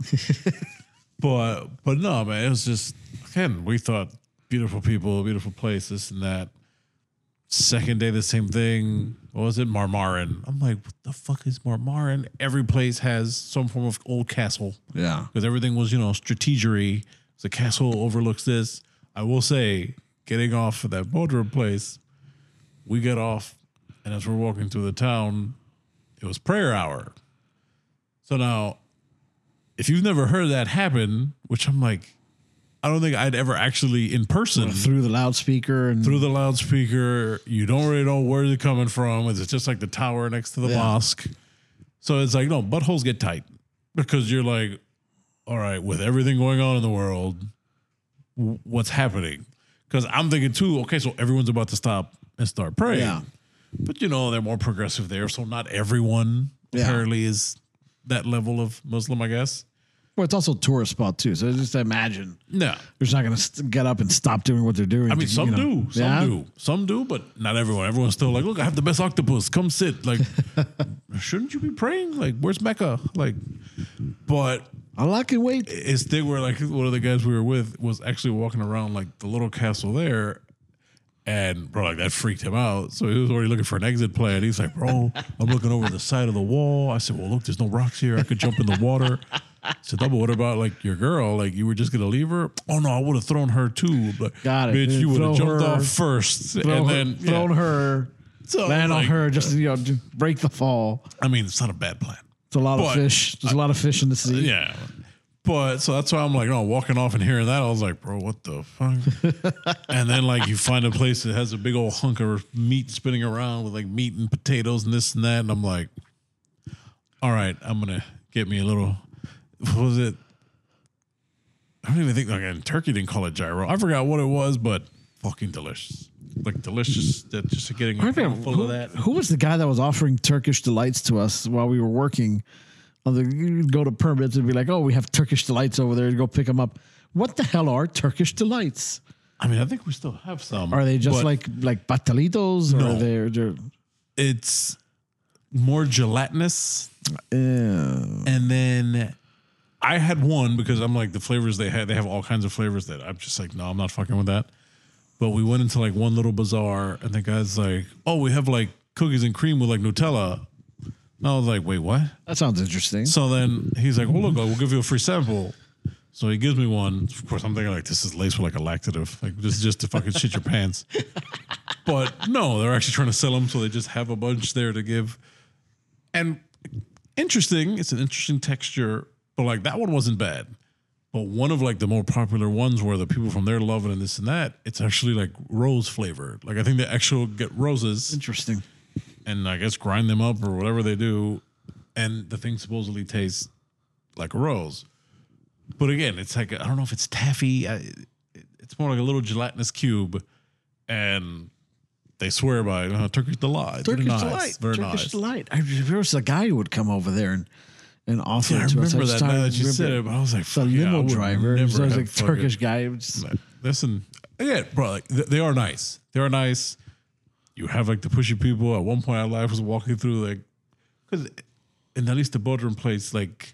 but no, man, it was just, again, we thought beautiful people, beautiful places, and that. Second day, the same thing. What was it? Marmarin. I'm like, what the fuck is Marmarin? Every place has some form of old castle. Yeah. Because everything was, strategery. The castle overlooks this. I will say, getting off of that boatroom place, we get off, and as we're walking through the town, it was prayer hour. So now, if you've never heard that happen, which I'm like, I don't think I'd ever actually in person. Through the loudspeaker. You don't really know where they're coming from. It's just like the tower next to the mosque. So it's like, no, buttholes get tight because you're like, all right, with everything going on in the world, what's happening? Because I'm thinking too, okay, so everyone's about to stop and start praying. Yeah. But they're more progressive there. So not everyone apparently is that level of Muslim, I guess. Well, it's also a tourist spot too. So just imagine. No. They're just not going to get up and stop doing what they're doing. I mean, some do. Some do, but not everyone. Everyone's still like, look, I have the best octopus. Come sit. Like, shouldn't you be praying? Like, where's Mecca? Like, but Allah can wait. It's thing where like one of the guys we were with was actually walking around like the little castle there. And bro, like that freaked him out. So he was already looking for an exit plan. He's like, bro, I'm looking over the side of the wall. I said, well, look, there's no rocks here. I could jump in the water. I said, no, but what about like your girl? Like you were just gonna leave her? Oh no, I would have thrown her too. But got it. Bitch, you would have jumped off first. Thrown her, land on her, just to break the fall. I mean, it's not a bad plan. It's a lot of fish. There's a lot of fish in the sea. Yeah. But so that's why I'm like, walking off and hearing that, I was like, bro, what the fuck? And then like you find a place that has a big old hunk of meat spinning around with like meat and potatoes and this and that. And I'm like, all right, I'm going to get me a little, what was it? I don't even think like in Turkey didn't call it gyro. I forgot what it was, but fucking delicious. Like delicious. That just getting full of that. Who was the guy that was offering Turkish delights to us while we were working? You'd go to Permits and be like, oh, we have Turkish delights over there. You go pick them up. What the hell are Turkish delights? I mean, I think we still have some. Are they just like batalitos? No. Or they're it's more gelatinous. And then I had one because I'm like the flavors they have all kinds of flavors that I'm just like, no, I'm not fucking with that. But we went into like one little bazaar and the guy's like, oh, we have like cookies and cream with like Nutella. And I was like, wait, what? That sounds interesting. So then he's like, well, look, we'll give you a free sample. So he gives me one. Of course, I'm thinking like this is laced with like a laxative. Like this is just to fucking shit your pants. But no, they're actually trying to sell them. So they just have a bunch there to give. And interesting. It's an interesting texture. But like that one wasn't bad. But one of like the more popular ones where the people from there love it and this and that, it's actually like rose flavored. Like I think they actually get roses. Interesting. And I guess grind them up or whatever they do. And the thing supposedly tastes like a rose. But again, it's like, I don't know if it's taffy. It's more like a little gelatinous cube. And they swear by Turkish Delight. Turkish Very Delight. nice. Very Turkish nice. Delight. There was a guy who would come over there and offer Yeah, I it to us. remember was that starting now to that you said it, but I was like, the fuck yeah, I limo would driver. never So I was have like, fucking- Turkish guy. It was just- Listen, again, bro, like they are nice. They are nice. You have like the pushy people. At one point, our life was walking through like, because in at least the Bodrum place, like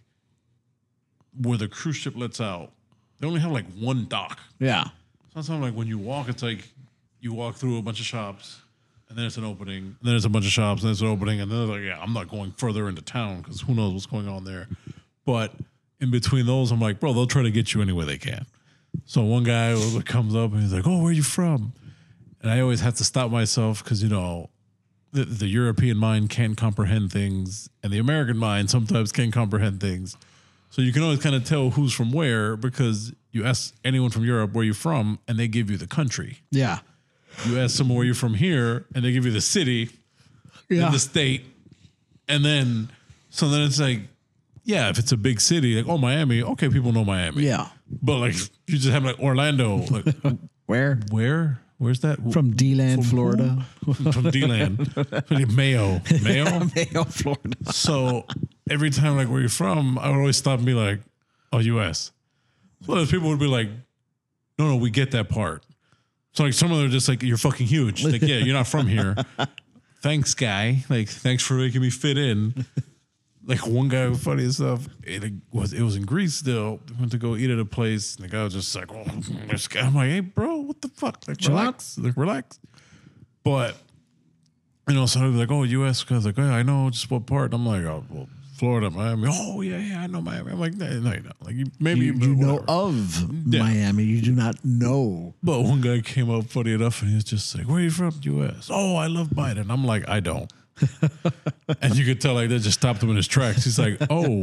where the cruise ship lets out, they only have like one dock. yeah. Sometimes like when you walk, it's like you walk through a bunch of shops, and then it's an opening, and then it's a bunch of shops, and then it's an opening, and then it's like, yeah, I'm not going further into town because who knows what's going on there. But in between those, I'm like, bro, they'll try to get you any way they can. So one guy comes up and he's like, oh, where are you from? And I always have to stop myself because, you know, the European mind can't comprehend things, and the American mind sometimes can't comprehend things. So you can always kind of tell who's from where because you ask anyone from Europe where you're from, and they give you the country. Yeah. You ask someone where you're from here, and they give you the city, Yeah. and the state, and then so then it's like, yeah, if it's a big city, like Miami, okay, people know Miami. Yeah. But like you just have like Orlando, like Where? where's that From D-Land, Florida. From D-Land, Mayo, Mayo, Florida. So every time like where you're from, I would always stop and be like, oh, U.S. So those people would be like, no, we get that part. So like some of them are just like, you're fucking huge. Like, yeah, you're not from here. Thanks, guy. Like, thanks for making me fit in. Like one guy, funny and stuff. It was in Greece still. We went to go eat at a place, and the guy was just like, "Oh, this guy." I'm like, "Hey, bro, what the fuck? Like, relax, like, relax." But you know, so I'd be like, "Oh, U.S." Because like, "Oh, I know just what part." I'm like, "Oh, well, Florida, Miami." "Oh, yeah, I know Miami." I'm like, "No, you don't. Like, maybe You know of Yeah. Miami. You do not know. But one guy came up, funny enough, and he was just like, "Where are you from, U.S.?" "Oh, I love Biden." I'm like, "I don't." And you could tell like that just stopped him in his tracks. He's like, "Oh,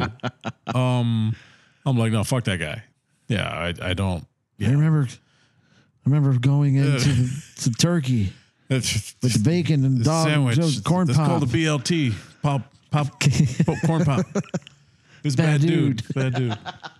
I'm like, no, fuck that guy." Yeah, I don't. I remember going into to Turkey It's with the bacon and dog sandwich. corn That's pop. called a BLT. Pop, corn pop. It's Bad bad dude. bad dude.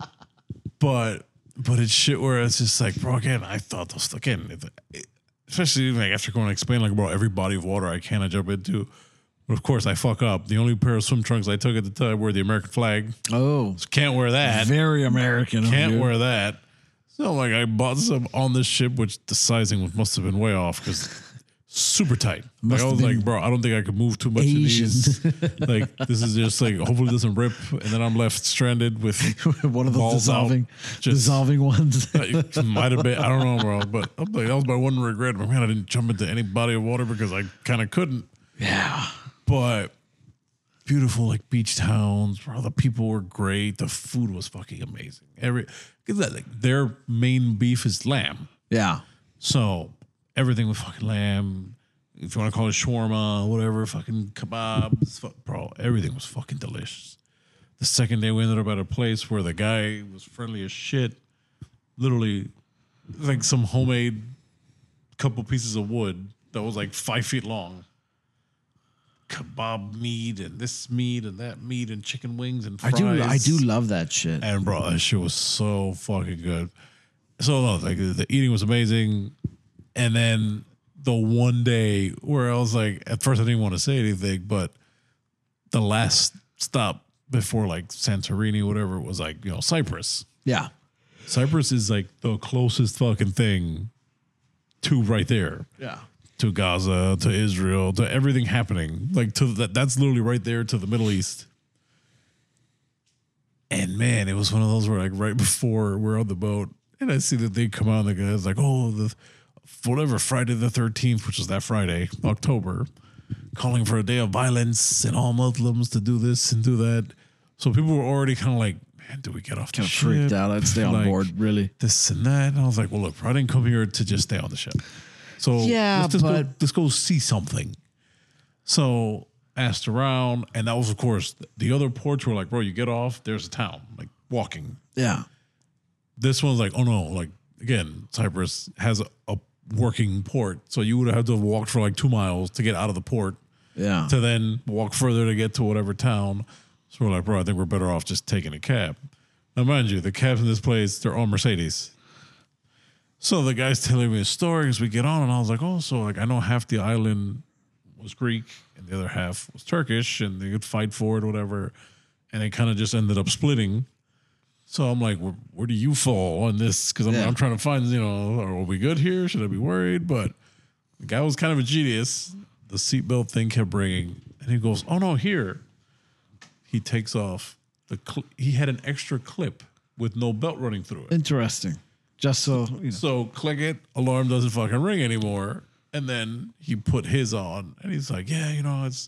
But it's shit where it's just like, bro, again, I thought those again, especially like after going to explain like, bro, every body of water I jump into. But of course, I fuck up. The only pair of swim trunks I took at the time were the American flag. Oh, So can't wear that. very American. of Can't you. wear that. So like I bought some on this ship, which the sizing must have been way off because super tight. Like, Must I have was like, been bro, I don't think I could move too much in Asian. these. Like this is just like hopefully it doesn't rip, and then I'm left stranded with One of those balls out. dissolving ones. It might have been, I don't know, bro. But I'm like, that was my one regret. But man, I didn't jump into any body of water because I kind of couldn't. Yeah. But beautiful like beach towns, bro. The people were great. The food was fucking amazing. Their main beef is lamb. Yeah. So everything with fucking lamb. If you want to call it shawarma, whatever, fucking kebabs, bro, everything was fucking delicious. The second day we ended up at a place where the guy was friendly as shit. Literally, like some homemade couple pieces of wood that was like 5 feet long. Kebab meat and this meat and that meat and chicken wings and fries. I do love that shit. And bro, that shit was so fucking good. So no, like the eating was amazing. And then the one day where I was like, at first I didn't want to say anything, but the last stop before like Santorini, whatever, was like, you know, Cyprus. Yeah. Cyprus is like the closest fucking thing to right there. Yeah. to Gaza, to Israel, to everything happening. Like to that's literally right there to the Middle East. And man, it was one of those where like right before we're on the boat, and I see that they come out, and the guy's like, oh, whatever, Friday the 13th, which is that Friday, October, calling for a day of violence and all Muslims to do this and do that. So people were already kind of like, man, do we get off the Kind of ship? freaked out. I'd stay on Like, board, really. This and that. And I was like, well, look, I didn't come here to just stay on the ship. So Yeah, let's go see something. So asked around, and that was, of course, the other ports were like, bro, you get off, there's a town, like walking. Yeah. This one's like, oh no, like again, Cyprus has a working port, so you would have to have walked for like 2 miles to get out of the port Yeah. to then walk further to get to whatever town. So we're like, bro, I think we're better off just taking a cab. Now, mind you, the cabs in this place, they're all Mercedes. So the guy's telling me a story as we get on, and I was like, oh, so like I know half the island was Greek and the other half was Turkish, and they could fight for it or whatever, and it kind of just ended up splitting. So I'm like, where do you fall on this? Because I'm trying to find, are we good here? Should I be worried? But the guy was kind of a genius. The seatbelt thing kept ringing, and he goes, oh no, here. He takes off. He had an extra clip with no belt running through it. Interesting. Just so, So click it, alarm doesn't fucking ring anymore. And then he put his on, and he's like, yeah, it's,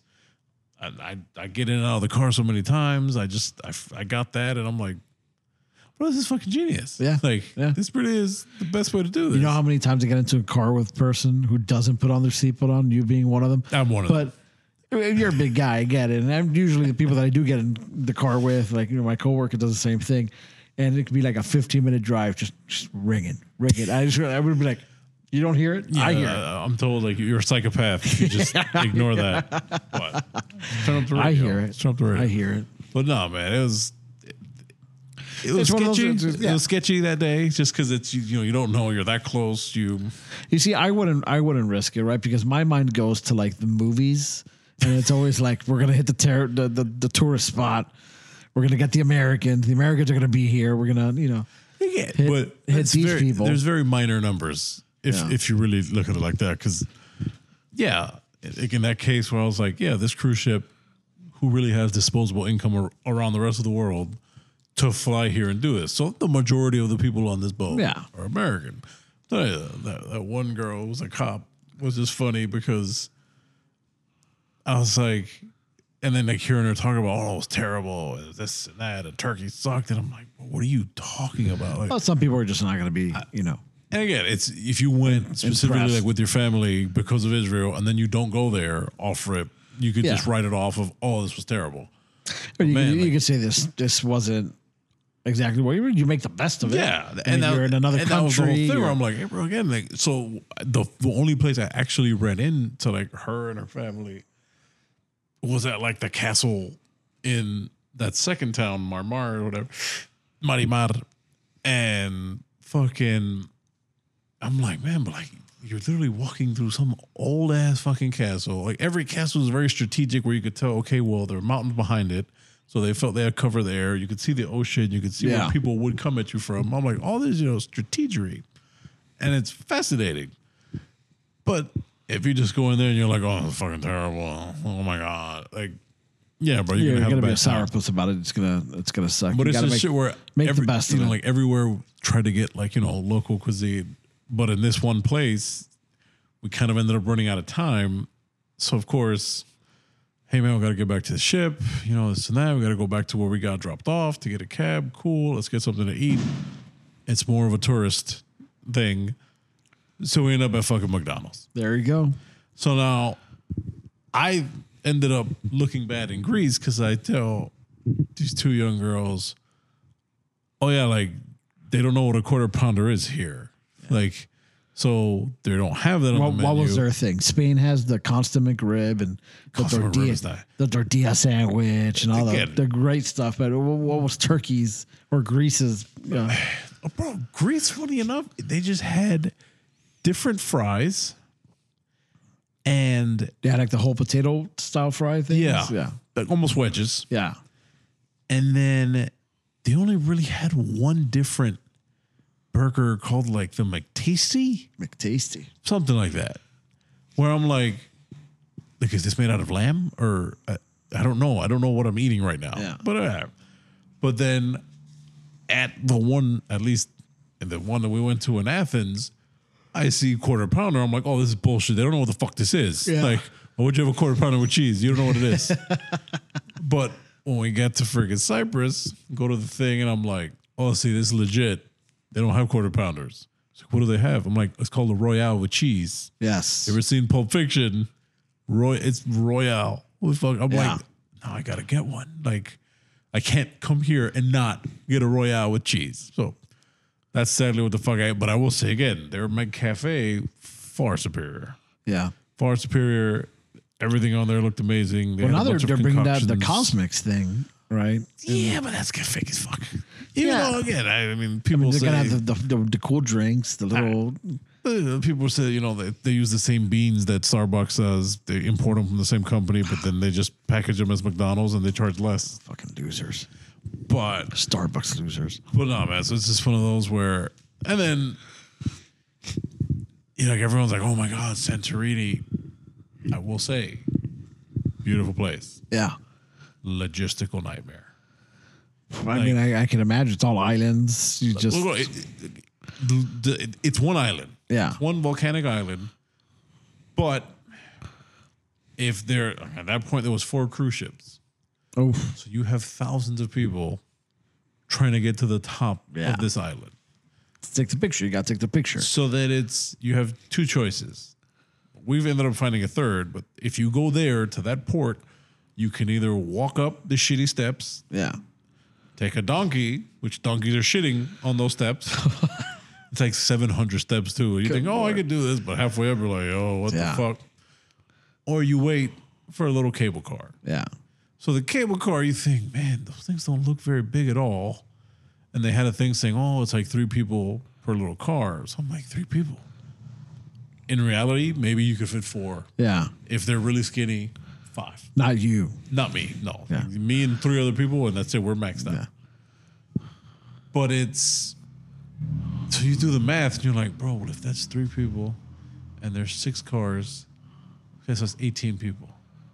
I get in and out of the car so many times. I got that, and I'm like, bro, this is fucking genius. Yeah. This really is the best way to do this. You know how many times I get into a car with a person who doesn't put on their seatbelt on, you being one of them? I'm one of them. But you're a big guy, I get it. And I'm usually the people that I do get in the car with, like, my coworker does the same thing. And it could be like a 15-minute drive, just ringing. I would be like, you don't hear it? Yeah, I hear it. I'm told like you're a psychopath. You just ignore that. But turn up the radio. I hear it. Turn up the radio. I hear it. But no, man, it was It's one of sketchy. those- It was sketchy that day, just because it's you don't know you're that close. You see, I wouldn't risk it, right? Because my mind goes to like the movies, and it's always like we're gonna hit the tourist spot. We're gonna get the Americans. The Americans are gonna be here. We're gonna hit these people. There's very minor numbers if you really look at it like that. Because in that case where I was like, yeah, this cruise ship, who really has disposable income around the rest of the world to fly here and do this? So the majority of the people on this boat are American. That one girl who was a cop was just funny because I was like, and then like hearing her talk about, it was terrible, this and that, and Turkey sucked, and I'm like, what are you talking about? Like, well, some people are just not going to be, And again, it's if you went specifically impressed. like with your family because of Israel, and then you don't go there off rip, you could just write it off of, this was terrible. Or you Man, could say this wasn't exactly what you make the best of it. Yeah, and you're in another and that was the whole country. thing where I'm like, hey, bro, again, like, so the only place I actually ran into like her and her family was at like the castle in that second town, Marmar or whatever, Marimar, and fucking, I'm like, man, but like you're literally walking through some old ass fucking castle. Like every castle is very strategic, where you could tell, okay, well, there are mountains behind it. So they felt they had cover there. You could see the ocean. You could see where people would come at you from. I'm like, all this, strategery. And it's fascinating. But if you just go in there and you're like, oh, it's fucking terrible. Oh my God. Like, yeah, bro, you're gonna be a bad time. sourpuss about it. It's gonna suck. But You it's gotta just shit where make the best of it. like everywhere try to get like, local cuisine. But in this one place, we kind of ended up running out of time. So of course, hey man, we got to get back to the ship, this and that. We got to go back to where we got dropped off to get a cab. Cool. Let's get something to eat. It's more of a tourist thing. So we end up at fucking McDonald's. There you go. So now I ended up looking bad in Greece because I tell these two young girls, oh yeah, like they don't know what a quarter pounder is here. Yeah. Like, so they don't have that on the menu. What was their thing? Spain has the constant McRib and the tortilla sandwich and all the great stuff. But what was Turkey's or Greece's? Bro, Greece, funny enough, they just had different fries. And they had like the whole potato style fry things. Yeah. Like almost wedges. Yeah. And then they only really had one different burger called like the McTasty. McTasty. Something like that. where I'm like, is this made out of lamb or I don't know. I don't know what I'm eating right now. Yeah. But then at the one, at least the one that we went to in Athens, I see quarter pounder. I'm like, oh, this is bullshit. They don't know what the fuck this is. Yeah. Like, why would you have a quarter pounder with cheese? You don't know what it is. But when we get to freaking Cyprus, go to the thing, and I'm like, oh, see, this is legit. They don't have quarter pounders. It's like, what do they have? I'm like, it's called a Royale with cheese. Yes. You ever seen Pulp Fiction? It's Royale. What the fuck? I'm like, no, I gotta get one. Like, I can't come here and not get a Royale with cheese. So that's sadly what the fuck I. But I will say again, their McCafe far superior. Yeah. Far superior. Everything on there looked amazing. Well, now they're bringing that the Cosmics thing, right? Yeah, but that's fake as fuck. Even Yeah. though, again, I mean, people They're say gonna have the cool drinks, the little. people say, you know, they use the same beans that Starbucks does. They import them from the same company, but then they just package them as McDonald's and they charge less. Fucking losers. But Starbucks losers. no, man. So it's just one of those where, and then, you know, like everyone's like, oh my God, Santorini. I will say, beautiful place. Yeah. Logistical nightmare. I mean, I can imagine it's all islands. You just. Well, it's one island. Yeah. It's one volcanic island. But if there, at that point, there was 4 cruise ships. Oh. So you have thousands of people trying to get to the top of this island. Take the picture. You got to take the picture. So that you have 2 choices. We've ended up finding a third, but if you go there to that port, you can either walk up the shitty steps, take a donkey, which donkeys are shitting on those steps. It's like 700 steps too. You think, I could do this, but halfway up, you're like, oh, what the fuck? Or you wait for a little cable car. Yeah. So the cable car, you think, man, those things don't look very big at all. And they had a thing saying, oh, it's like 3 people per little car. So I'm like, 3 people. In reality, maybe you could fit 4. Yeah. If they're really skinny, 5. Not you. Not me. No. Yeah. Me and 3 other people, and that's it. We're maxed out. Yeah. But it's so you do the math, and you're like, bro, well, if that's 3 people, and there's 6 cars, okay, so that's 18 people.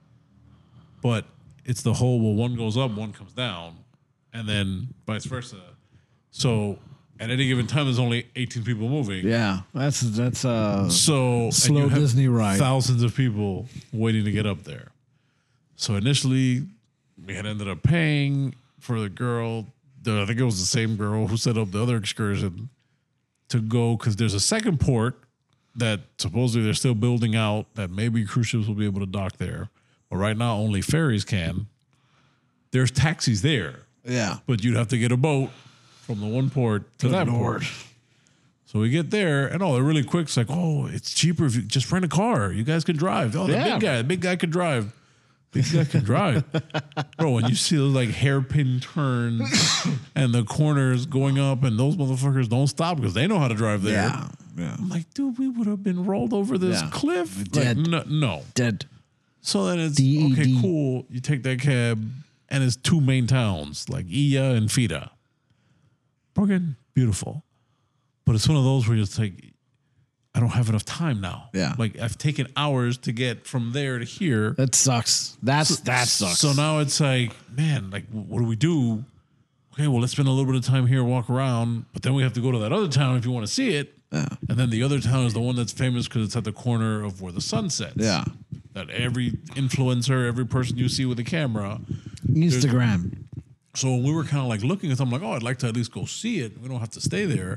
But it's the whole, well, one goes up, one comes down, and then vice versa. So at any given time, there's only 18 people moving. Yeah. That's So slow Disney ride. Thousands of people waiting to get up there. So initially, we had ended up paying for the girl. I think it was the same girl who set up the other excursion to go, because there's a second port that supposedly they're still building out that maybe cruise ships will be able to dock there. But right now, only ferries can. There's taxis there. Yeah. But you'd have to get a boat from the one port to that port. So we get there, and they're really quick. It's like, it's cheaper if you just rent a car. You guys can drive. Oh, the big guy could drive. Big guy can drive. Bro, when you see those like hairpin turns and the corners going up, and those motherfuckers don't stop because they know how to drive there. Yeah. Yeah. I'm like, dude, we would have been rolled over this cliff. Dead. Like, no. Dead. So then it's, DED. okay, cool. You take that cab, and it's 2 main towns, like Iya and Fida. Fucking beautiful. But it's one of those where you're just like, I don't have enough time now. Yeah. Like, I've taken hours to get from there to here. That sucks. That sucks. So now it's like, man, like, what do we do? Okay, well, let's spend a little bit of time here, walk around, but then we have to go to that other town if you want to see it. Yeah. And then the other town is the one that's famous because it's at the corner of where the sun sets. Yeah. That every influencer, every person you see with a camera. Instagram. So when we were kind of like looking at something, like, I'd like to at least go see it. We don't have to stay there.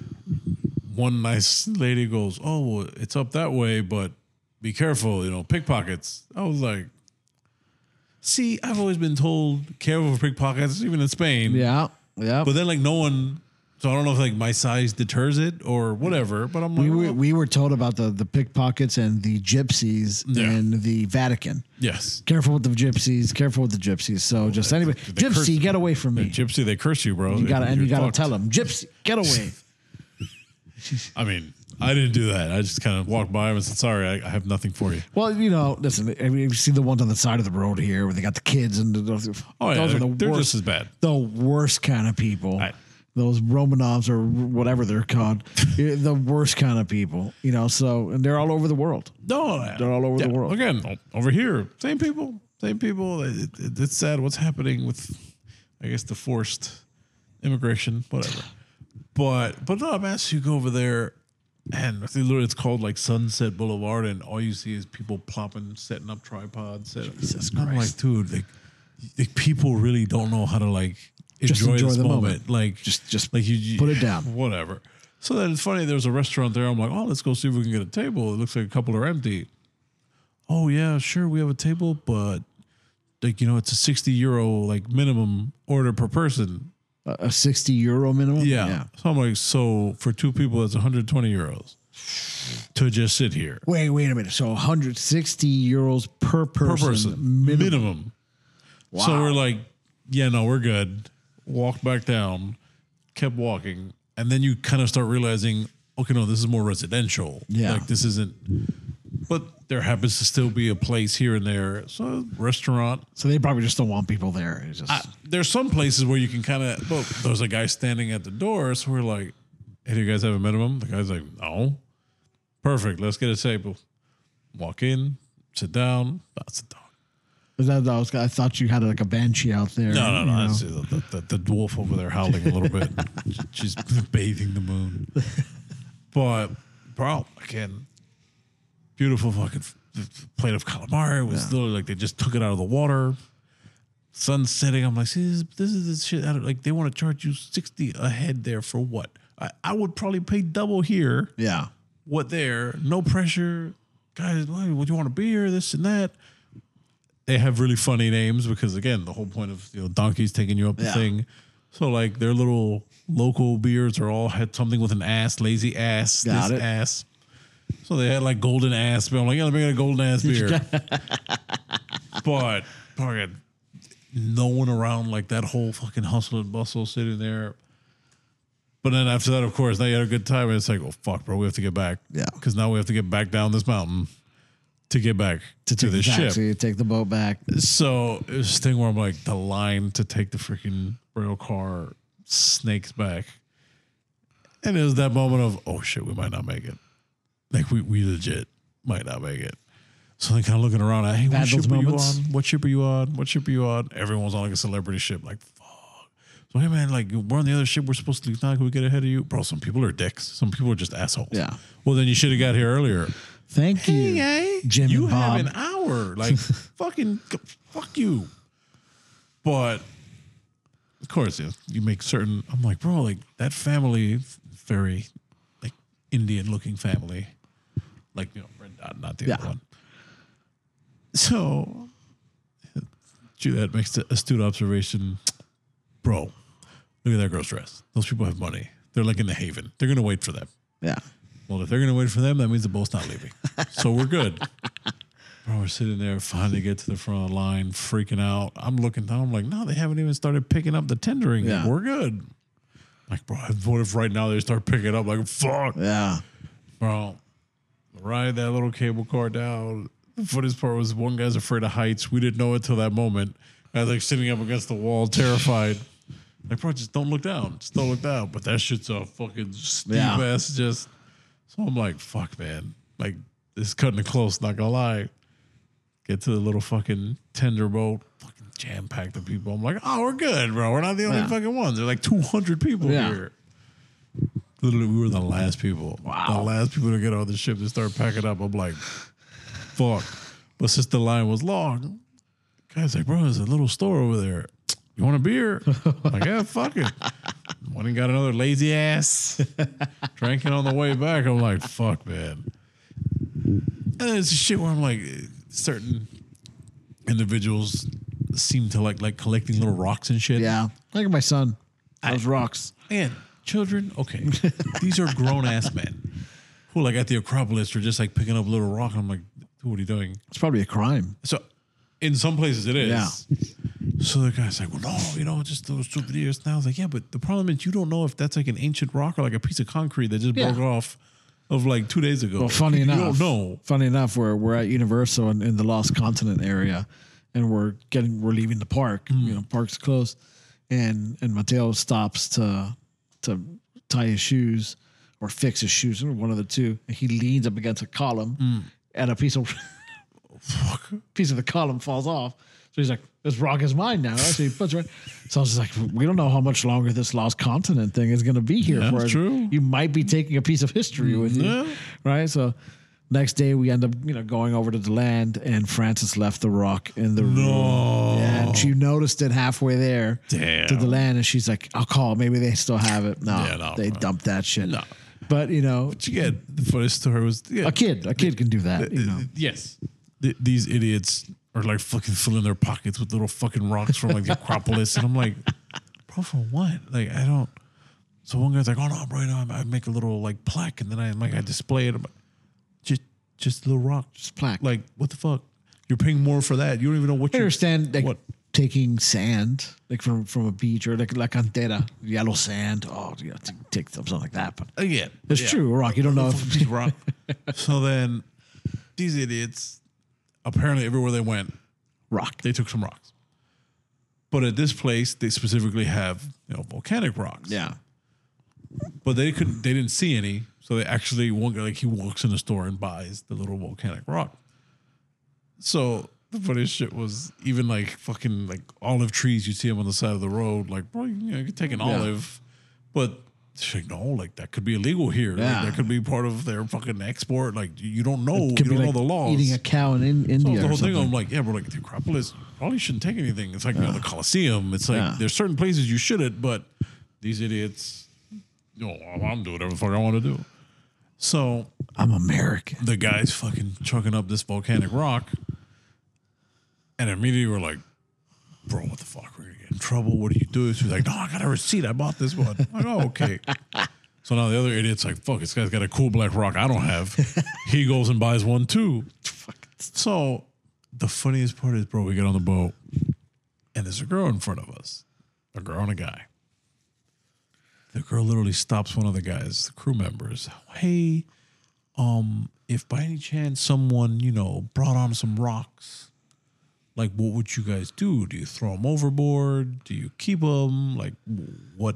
One nice lady goes, well, it's up that way, but be careful, pickpockets. I was like, see, I've always been told careful for pickpockets, even in Spain. Yeah. Yeah. But then like no one, so I don't know if like my size deters it or whatever, but I'm like, we were told about the pickpockets and the gypsies in the Vatican. Yes. Careful with the gypsies. Careful with the gypsies. So just anybody, gypsy, get away from me. Gypsy, they curse you, bro. You gotta tell them, gypsy, get away. I mean, I didn't do that. I just kind of walked by him and said, sorry, I have nothing for you. Well, listen, I mean, you see the ones on the side of the road here where they got the kids and those are They're the just worst. as bad. The worst kind of people. those Romanovs or whatever they're called, the worst kind of people, you know. So, and they're all over the world. No, They're all over the world. Again, over here, same people. It's sad what's happening with, I guess, the forced immigration, whatever. But no, man, so you go over there, and literally it's called like Sunset Boulevard, and all you see is people plopping, setting up tripods. Jesus I'm like, Christ. dude, like people really don't know how to like Just enjoy enjoy this the moment. moment. Like Just like you put it down. whatever. So then it's funny. There's a restaurant there. I'm like, oh, let's go see if we can get a table. It looks like a couple are empty. Oh yeah, sure, we have a table, but like it's a €60 like minimum order per person. A €60 minimum. Yeah. So I'm like, so for two people, that's €120 to just sit here Wait a minute. So €160 per person, per person minimum. Wow. So we're like, yeah, no, we're good. Walked back down, kept walking, and then you kind of start realizing, okay, no, this is more residential. Yeah. Like this isn't. But there happens to still be a place here and there. So restaurant. So they probably just don't want people there. It's just There's some places where you can kind of. Well, there's a guy standing at the door, so we're like, hey, do you guys have a minimum? The guy's like, no. Perfect. Let's get a table. Walk in, sit down. That's a dog. is that, I thought you had like a banshee out there. No. you know? That's the dwarf over there howling a little bit. She's bathing the moon. But, bro, again, beautiful fucking plate of calamari. It was literally like they just took it out of the water. Sun setting. I'm like, see, this is this shit. Like they want to charge you 60 a head there for what? I would probably pay double here. Yeah. What there? No pressure, guys. Would you want a beer? This and that. They have really funny names because again, the whole point of donkeys taking you up the Yeah. thing. So like their little local beers are all had something with an ass, lazy ass, Got this it. ass. So they had like golden ass beer. I'm like, yeah, let me get a golden ass beer. But fucking no one around, like that whole fucking hustle and bustle sitting there. But then after that, of course, now you had a good time. And it's like, oh, fuck, bro, we have to get back. Yeah. Because now we have to get back down this mountain to get back to Take this the ship. taxi, take the boat back. So it was this thing where I'm like, the line to take the freaking rail car snakes back. And it was that moment of, oh shit, we might not make it. Like we legit might not make it. So they kind of looking around, hey, what Had ship those are you moments? on? What ship are you on? What ship are you on? Everyone's on like a celebrity ship, like fuck. So hey man, like we're on the other ship, we're supposed to leave now. Can we get ahead of you? Bro, some people are dicks. Some people are just assholes. Yeah. Well, then you should have got here earlier. Thank you, Hey, Jim you and have Bob. an hour. Like, fucking, fuck you. But, of course, you make certain. I'm like, bro, like, that family, very, like, Indian-looking family. Like, Red Dot, not the other Yeah. one. So, Juliet makes the astute observation. Bro, look at that girl's dress. Those people have money. They're, like, in the Haven. They're going to wait for them. Yeah. Well, if they're going to wait for them, that means the boat's not leaving. So we're good. Bro, we're sitting there, finally get to the front of the line, freaking out. I'm looking down. I'm like, no, they haven't even started picking up the tendering. Yeah. We're good. Like, bro, what if right now they start picking it up? Like, fuck. Yeah. Bro, ride that little cable car down. The funniest part was one guy's afraid of heights. We didn't know it till that moment. I was like sitting up against the wall, terrified. Like, bro, just don't look down. Just don't look down. But that shit's a fucking steep Yeah. ass just. So I'm like, fuck, man. Like, this is cutting it close, not gonna lie. Get to the little fucking tender boat, fucking jam packed of people. I'm like, oh, we're good, bro. We're not the only Yeah. fucking ones. There's like 200 people Yeah. here. Literally, we were the last people. Wow. The last people to get on the ship to start packing up. I'm like, fuck. But since the line was long, guy's like, bro, there's a little store over there. You want a beer? I'm like, yeah, fuck it. Went and got another lazy ass. Drank it on the way back. I'm like, fuck, man. And it's shit where I'm like, certain individuals seem to like collecting little rocks and shit. Yeah. Look at my son. Those rocks. Man, children, okay. These are grown ass men who, like, at the Acropolis are just like picking up a little rock. I'm like, dude, what are you doing? It's probably a crime. So, in some places it is. Yeah. So the guy's like, well, no, just those souvenirs. Now I was like, yeah, but the problem is you don't know if that's like an ancient rock or like a piece of concrete that just Yeah. broke off of like 2 days ago. Well, funny you enough, don't know. Funny enough, we're at Universal in the Lost Continent area, and we're leaving the park. Mm. Park's closed, and Mateo stops to tie his shoes or fix his shoes, or one of the two. And he leans up against a column, and a piece of the column falls off. So he's like, "This rock is mine now." So he puts it. So I was just like, "We don't know how much longer this lost continent thing is going to be here for. That's true. You might be taking a piece of history with you, right?" So next day we end up, going over to the land, and Frances left the rock in the room. Yeah, and she noticed it halfway there to the land, and she's like, "I'll call. Maybe they still have it." No, they dumped that shit. No. But But you get the funny story was a kid can do that. Yes, these idiots are like fucking filling their pockets with little fucking rocks from like the Acropolis, and I'm like, bro, for what? Like, I don't. So one guy's like, "Oh no, bro, I make a little like plaque, and then I display it." I'm like, just a little rock, Just plaque. Like, what the fuck? You're paying more for that. You don't even know what I you understand, like what? taking sand, like from a beach, or like cantera, yellow sand. Oh, you have to take something like that. But Again, it's true, rock. You don't know if Big rock. So then these idiots, apparently everywhere they went, rock. they took some rocks. But at this place, they specifically have volcanic rocks. Yeah. But they didn't see any. So they actually, one guy, like, he walks in the store and buys the little volcanic rock. So the funniest shit was even like fucking like olive trees, you see them on the side of the road. Like, bro, you can take an olive, but she's like, no, like that could be illegal here. Yeah. Like, that could be part of their fucking export. Like, you don't know. You Could be don't know like the laws. eating a cow in India. So the or whole thing, something. I'm like, yeah, bro, like the Acropolis probably shouldn't take anything. It's like the Colosseum. It's like there's certain places you shouldn't, but these idiots, I'm doing whatever the fuck I want to do. So I'm American. the guy's fucking chucking up this volcanic rock, and immediately we're like, bro, what the fuck? We're gonna get in trouble. What are you doing? She's like, no, I got a receipt. I bought this one. I'm like, oh, okay. So now the other idiot's like, fuck, this guy's got a cool black rock I don't have. He goes and buys one too. So the funniest part is, bro, we get on the boat, and there's a girl in front of us, a girl and a guy. The girl literally stops one of the guys, the crew members. Hey, if by any chance someone, brought on some rocks, like, what would you guys do? Do you throw them overboard? Do you keep them? Like, what?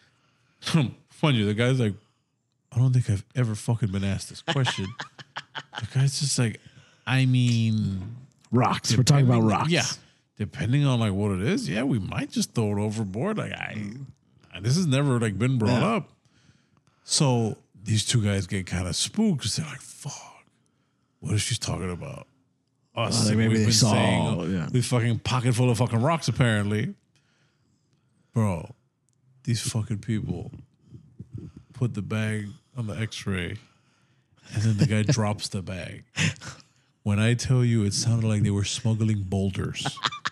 Funny, the guy's like, I don't think I've ever fucking been asked this question. The guy's just like, I mean, Rocks. We're talking about rocks. Yeah. Depending on like what it is, yeah, we might just throw it overboard. Like, this has never like been brought up. So these two guys get kind of spooked because they're like, fuck, what is she talking about? Us. Maybe we've they been saw, saying, we fucking pocket full of fucking rocks, apparently. Bro, these fucking people put the bag on the x-ray, and then the guy drops the bag. When I tell you it sounded like they were smuggling boulders.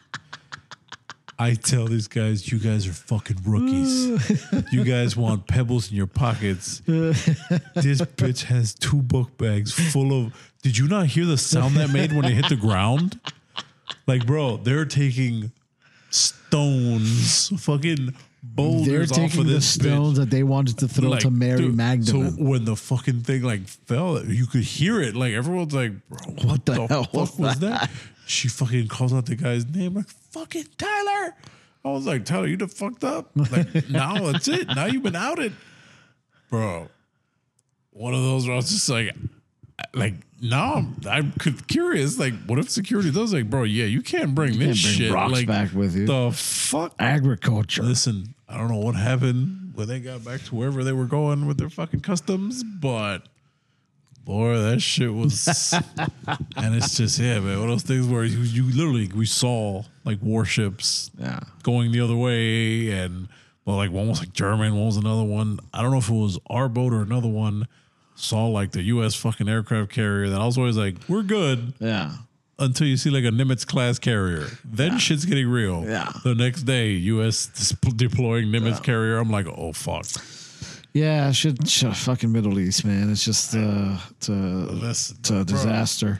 I tell these guys, you guys are fucking rookies. You guys want pebbles in your pockets. This bitch has 2 book bags full of... Did you not hear the sound that made when it hit the ground? Like, bro, they're taking stones, fucking boulders They're off taking of the this stones bitch. that they wanted to throw to Mary dude, Magdalene. So when the fucking thing like fell, you could hear it. Like, everyone's like, bro, what the hell fuck was that? She fucking calls out the guy's name, like, fucking Tyler. I was like, Tyler, you done fucked up? Like, now that's it. Now you've been outed. Bro, one of those where I was just like, now I'm curious. Like, what if security does? Like, bro, yeah, you can't bring this shit. Rocks like, back with you. the fuck? Agriculture. Listen, I don't know what happened when they got back to wherever they were going with their fucking customs, but boy, that shit was, and it's just, yeah, man, one of those things where you literally, we saw like warships going the other way, and well, like one was like German, one was another one. I don't know if it was our boat or another one. Saw like the U.S. fucking aircraft carrier. That I was always like, we're good. Yeah. Until you see like a Nimitz class carrier. Then shit's getting real. Yeah. The next day, U.S. deploying Nimitz carrier. I'm like, oh, fuck. Yeah, should fucking Middle East, man. It's just it's a disaster.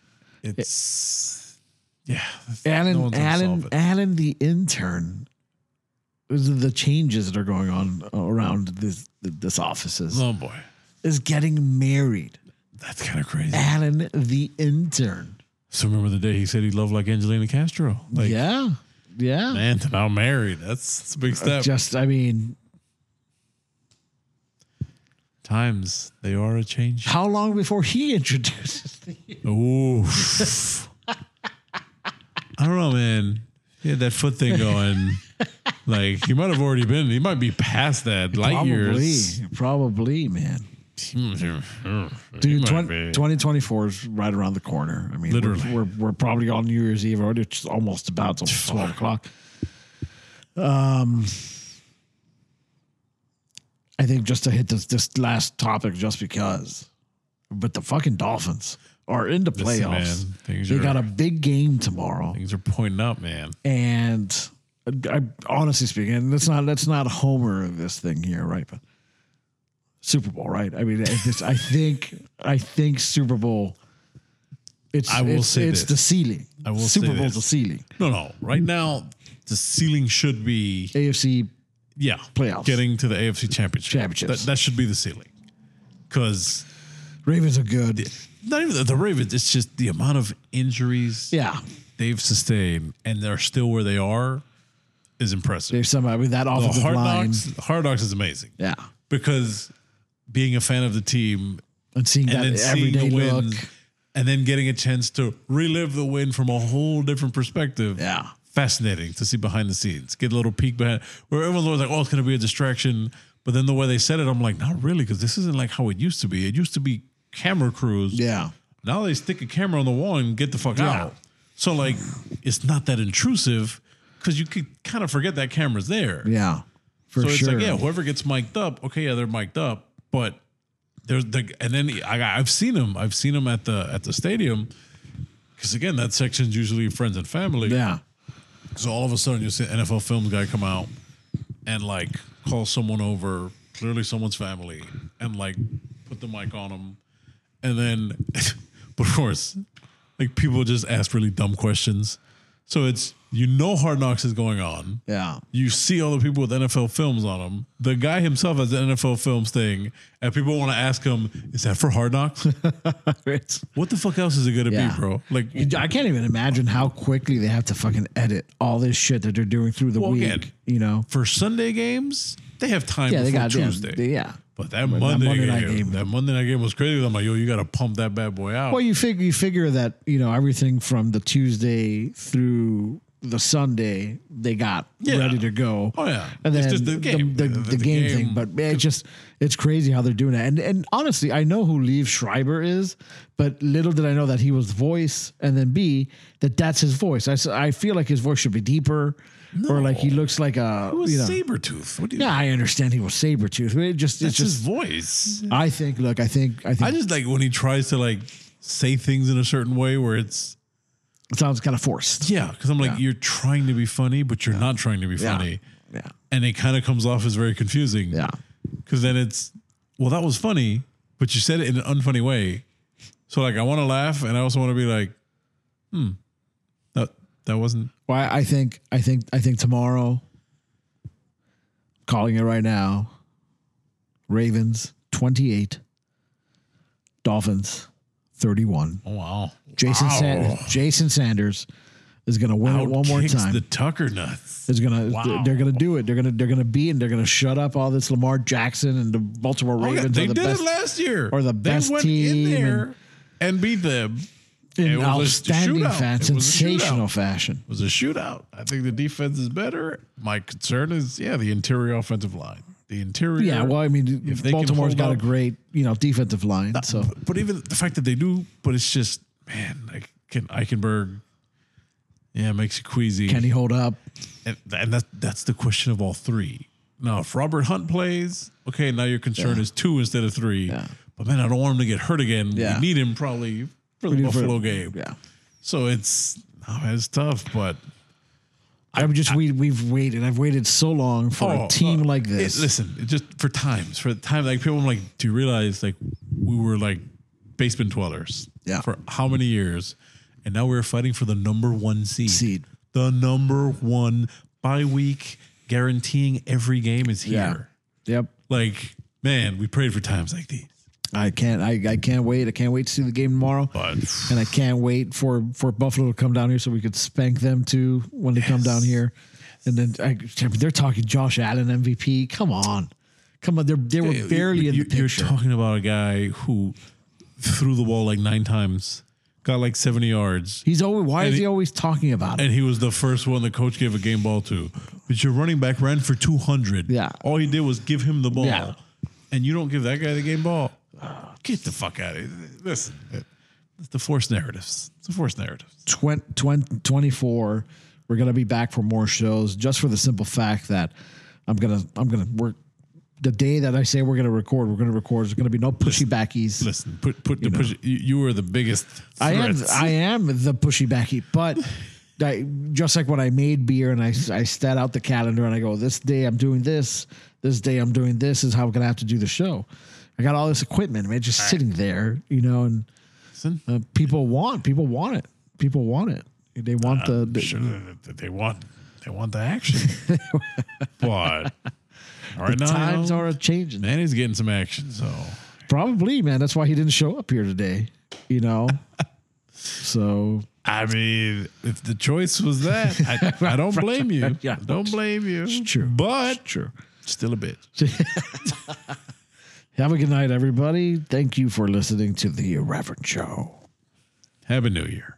It's yeah. Alan, the intern. The changes that are going on around this offices. Oh boy, is getting married. That's kind of crazy. Alan, the intern. So remember the day he said he loved like Angelina Castro? Like, yeah. Man, to now married. That's a big step. Just, I mean, Times they are a change. How long before he introduces the Ooh. I don't know, man. He had that foot thing going. Like, he might have already been, he might be past that light years. Probably, man. Dude, 2024 is right around the corner. I mean, Literally. we're probably on New Year's Eve already. It's almost about 12 o'clock. I think just to hit this last topic, just because, but the fucking Dolphins are in the playoffs. They got a big game tomorrow. Things are pointing up, man. And I honestly speaking, let's not homer this thing here, right? But Super Bowl, right? I mean, I think Super Bowl. It's the ceiling. I will Super say Bowl's this. the ceiling. No. Right now, the ceiling should be AFC playoffs. Getting to the AFC Championships. That should be the ceiling. Because Ravens are good. Not even the Ravens. It's just the amount of injuries they've sustained, and they're still where they are, is impressive. There's somebody that offensive line. Hard Knocks is amazing. Yeah, because being a fan of the team and seeing that everyday look, and then getting a chance to relive the win from a whole different perspective. Yeah. Fascinating to see behind the scenes. Get a little peek behind where everyone was like, oh, it's going to be a distraction. But then the way they said it, I'm like, not really, because this isn't like how it used to be. It used to be camera crews. Yeah. Now they stick a camera on the wall and get the fuck out. So, like, it's not that intrusive because you could kind of forget that camera's there. Yeah. For sure. So it's like, yeah, whoever gets mic'd up, okay, yeah, they're mic'd up. But and then I've seen them. I've seen them at the stadium because, again, that section's usually friends and family. Yeah. So all of a sudden you see an NFL Films guy come out and like call someone over, clearly someone's family, and like put the mic on them. And then, but of course, like people just ask really dumb questions. So it's, Hard Knocks is going on. Yeah. You see all the people with NFL Films on them. The guy himself has the NFL Films thing, and people want to ask him, is that for Hard Knocks? What the fuck else is it going to be, bro? Like, I can't even imagine how quickly they have to fucking edit all this shit that they're doing through the week. Again, for Sunday games, they have time before Tuesday. But that Monday night game was crazy. I'm like, yo, you got to pump that bad boy out. Well, you figure that, everything from the Tuesday through the Sunday they got ready to go. Oh yeah, and then it's just the game, the game thing. But it's crazy how they're doing that. And honestly, I know who Liev Schreiber is, but little did I know that he was the voice, and then B, that's his voice. I feel like his voice should be deeper. No. Or like he looks like a Sabretooth. What do you Yeah, I understand he was Sabretooth. It's just his voice. I think I just like when he tries to like say things in a certain way where it sounds kind of forced. Yeah, because I'm like, you're trying to be funny, but you're not trying to be funny. Yeah. And it kind of comes off as very confusing. Yeah. Because then it's, well, that was funny, but you said it in an unfunny way. So like I want to laugh and I also want to be like, that wasn't. Well, I think tomorrow, calling it right now, Ravens 28, Dolphins 31. Oh wow. Jason Sanders is going to win it one more time. The Tucker nuts. They're going to do it. They're going to shut up all this Lamar Jackson and the Baltimore Ravens. They did it last year. Or the best went team in there and beat them. In outstanding sensational fashion. It was a shootout. I think the defense is better. My concern is, the interior offensive line. The interior. Yeah, well, I mean, Baltimore's got a great, defensive line. But even the fact that they do, but it's just, man, like Eichenberg, makes you queasy. Can he hold up? And that's the question of all three. Now, if Robert Hunt plays, okay, now your concern is 2 instead of 3. Yeah. But man, I don't want him to get hurt again. Yeah. We need him probably for the Buffalo game. Yeah. So it's tough, but we've waited. I've waited so long for a team like this. Just for time, like people, I'm like, do you realize like we were like basement dwellers for how many years, and now we're fighting for the number 1 seed. The number 1 bye week, guaranteeing every game is here. Yeah. Yep. Like, man, we prayed for times like these. I can't wait. I can't wait to see the game tomorrow. And I can't wait for Buffalo to come down here so we could spank them too when they come down here. And then they're talking Josh Allen MVP. Come on. Come on, they were barely in the picture. You're talking about a guy who threw the ball like 9 times, got like 70 yards. Why is he always talking about it? And he was the first one the coach gave a game ball to. But your running back ran for 200. Yeah. All he did was give him the ball. Yeah. And you don't give that guy the game ball. Get the fuck out of here. Listen, it's the forced narratives. It's the forced narratives. 24. We're gonna be back for more shows, just for the simple fact that I'm gonna work. The day that I say we're gonna record, There's gonna be no pushy backies. Listen, put the push. You were the biggest. I threats. am the pushy backy, but just like when I made beer and I stat out the calendar and I go, this day I'm doing this day I'm doing this is how I'm gonna have to do the show. I got all this equipment, man, just sitting there, and people want it. People want it. They want they want the action. But right now, times are changing. Man, he's getting some action. So probably, man. That's why he didn't show up here today. So I mean, if the choice was that, I don't blame you. Yeah, I don't blame you. It's true, but it's true. Still a bitch. Have a good night, everybody. Thank you for listening to The Irreverent Show. Happy New Year.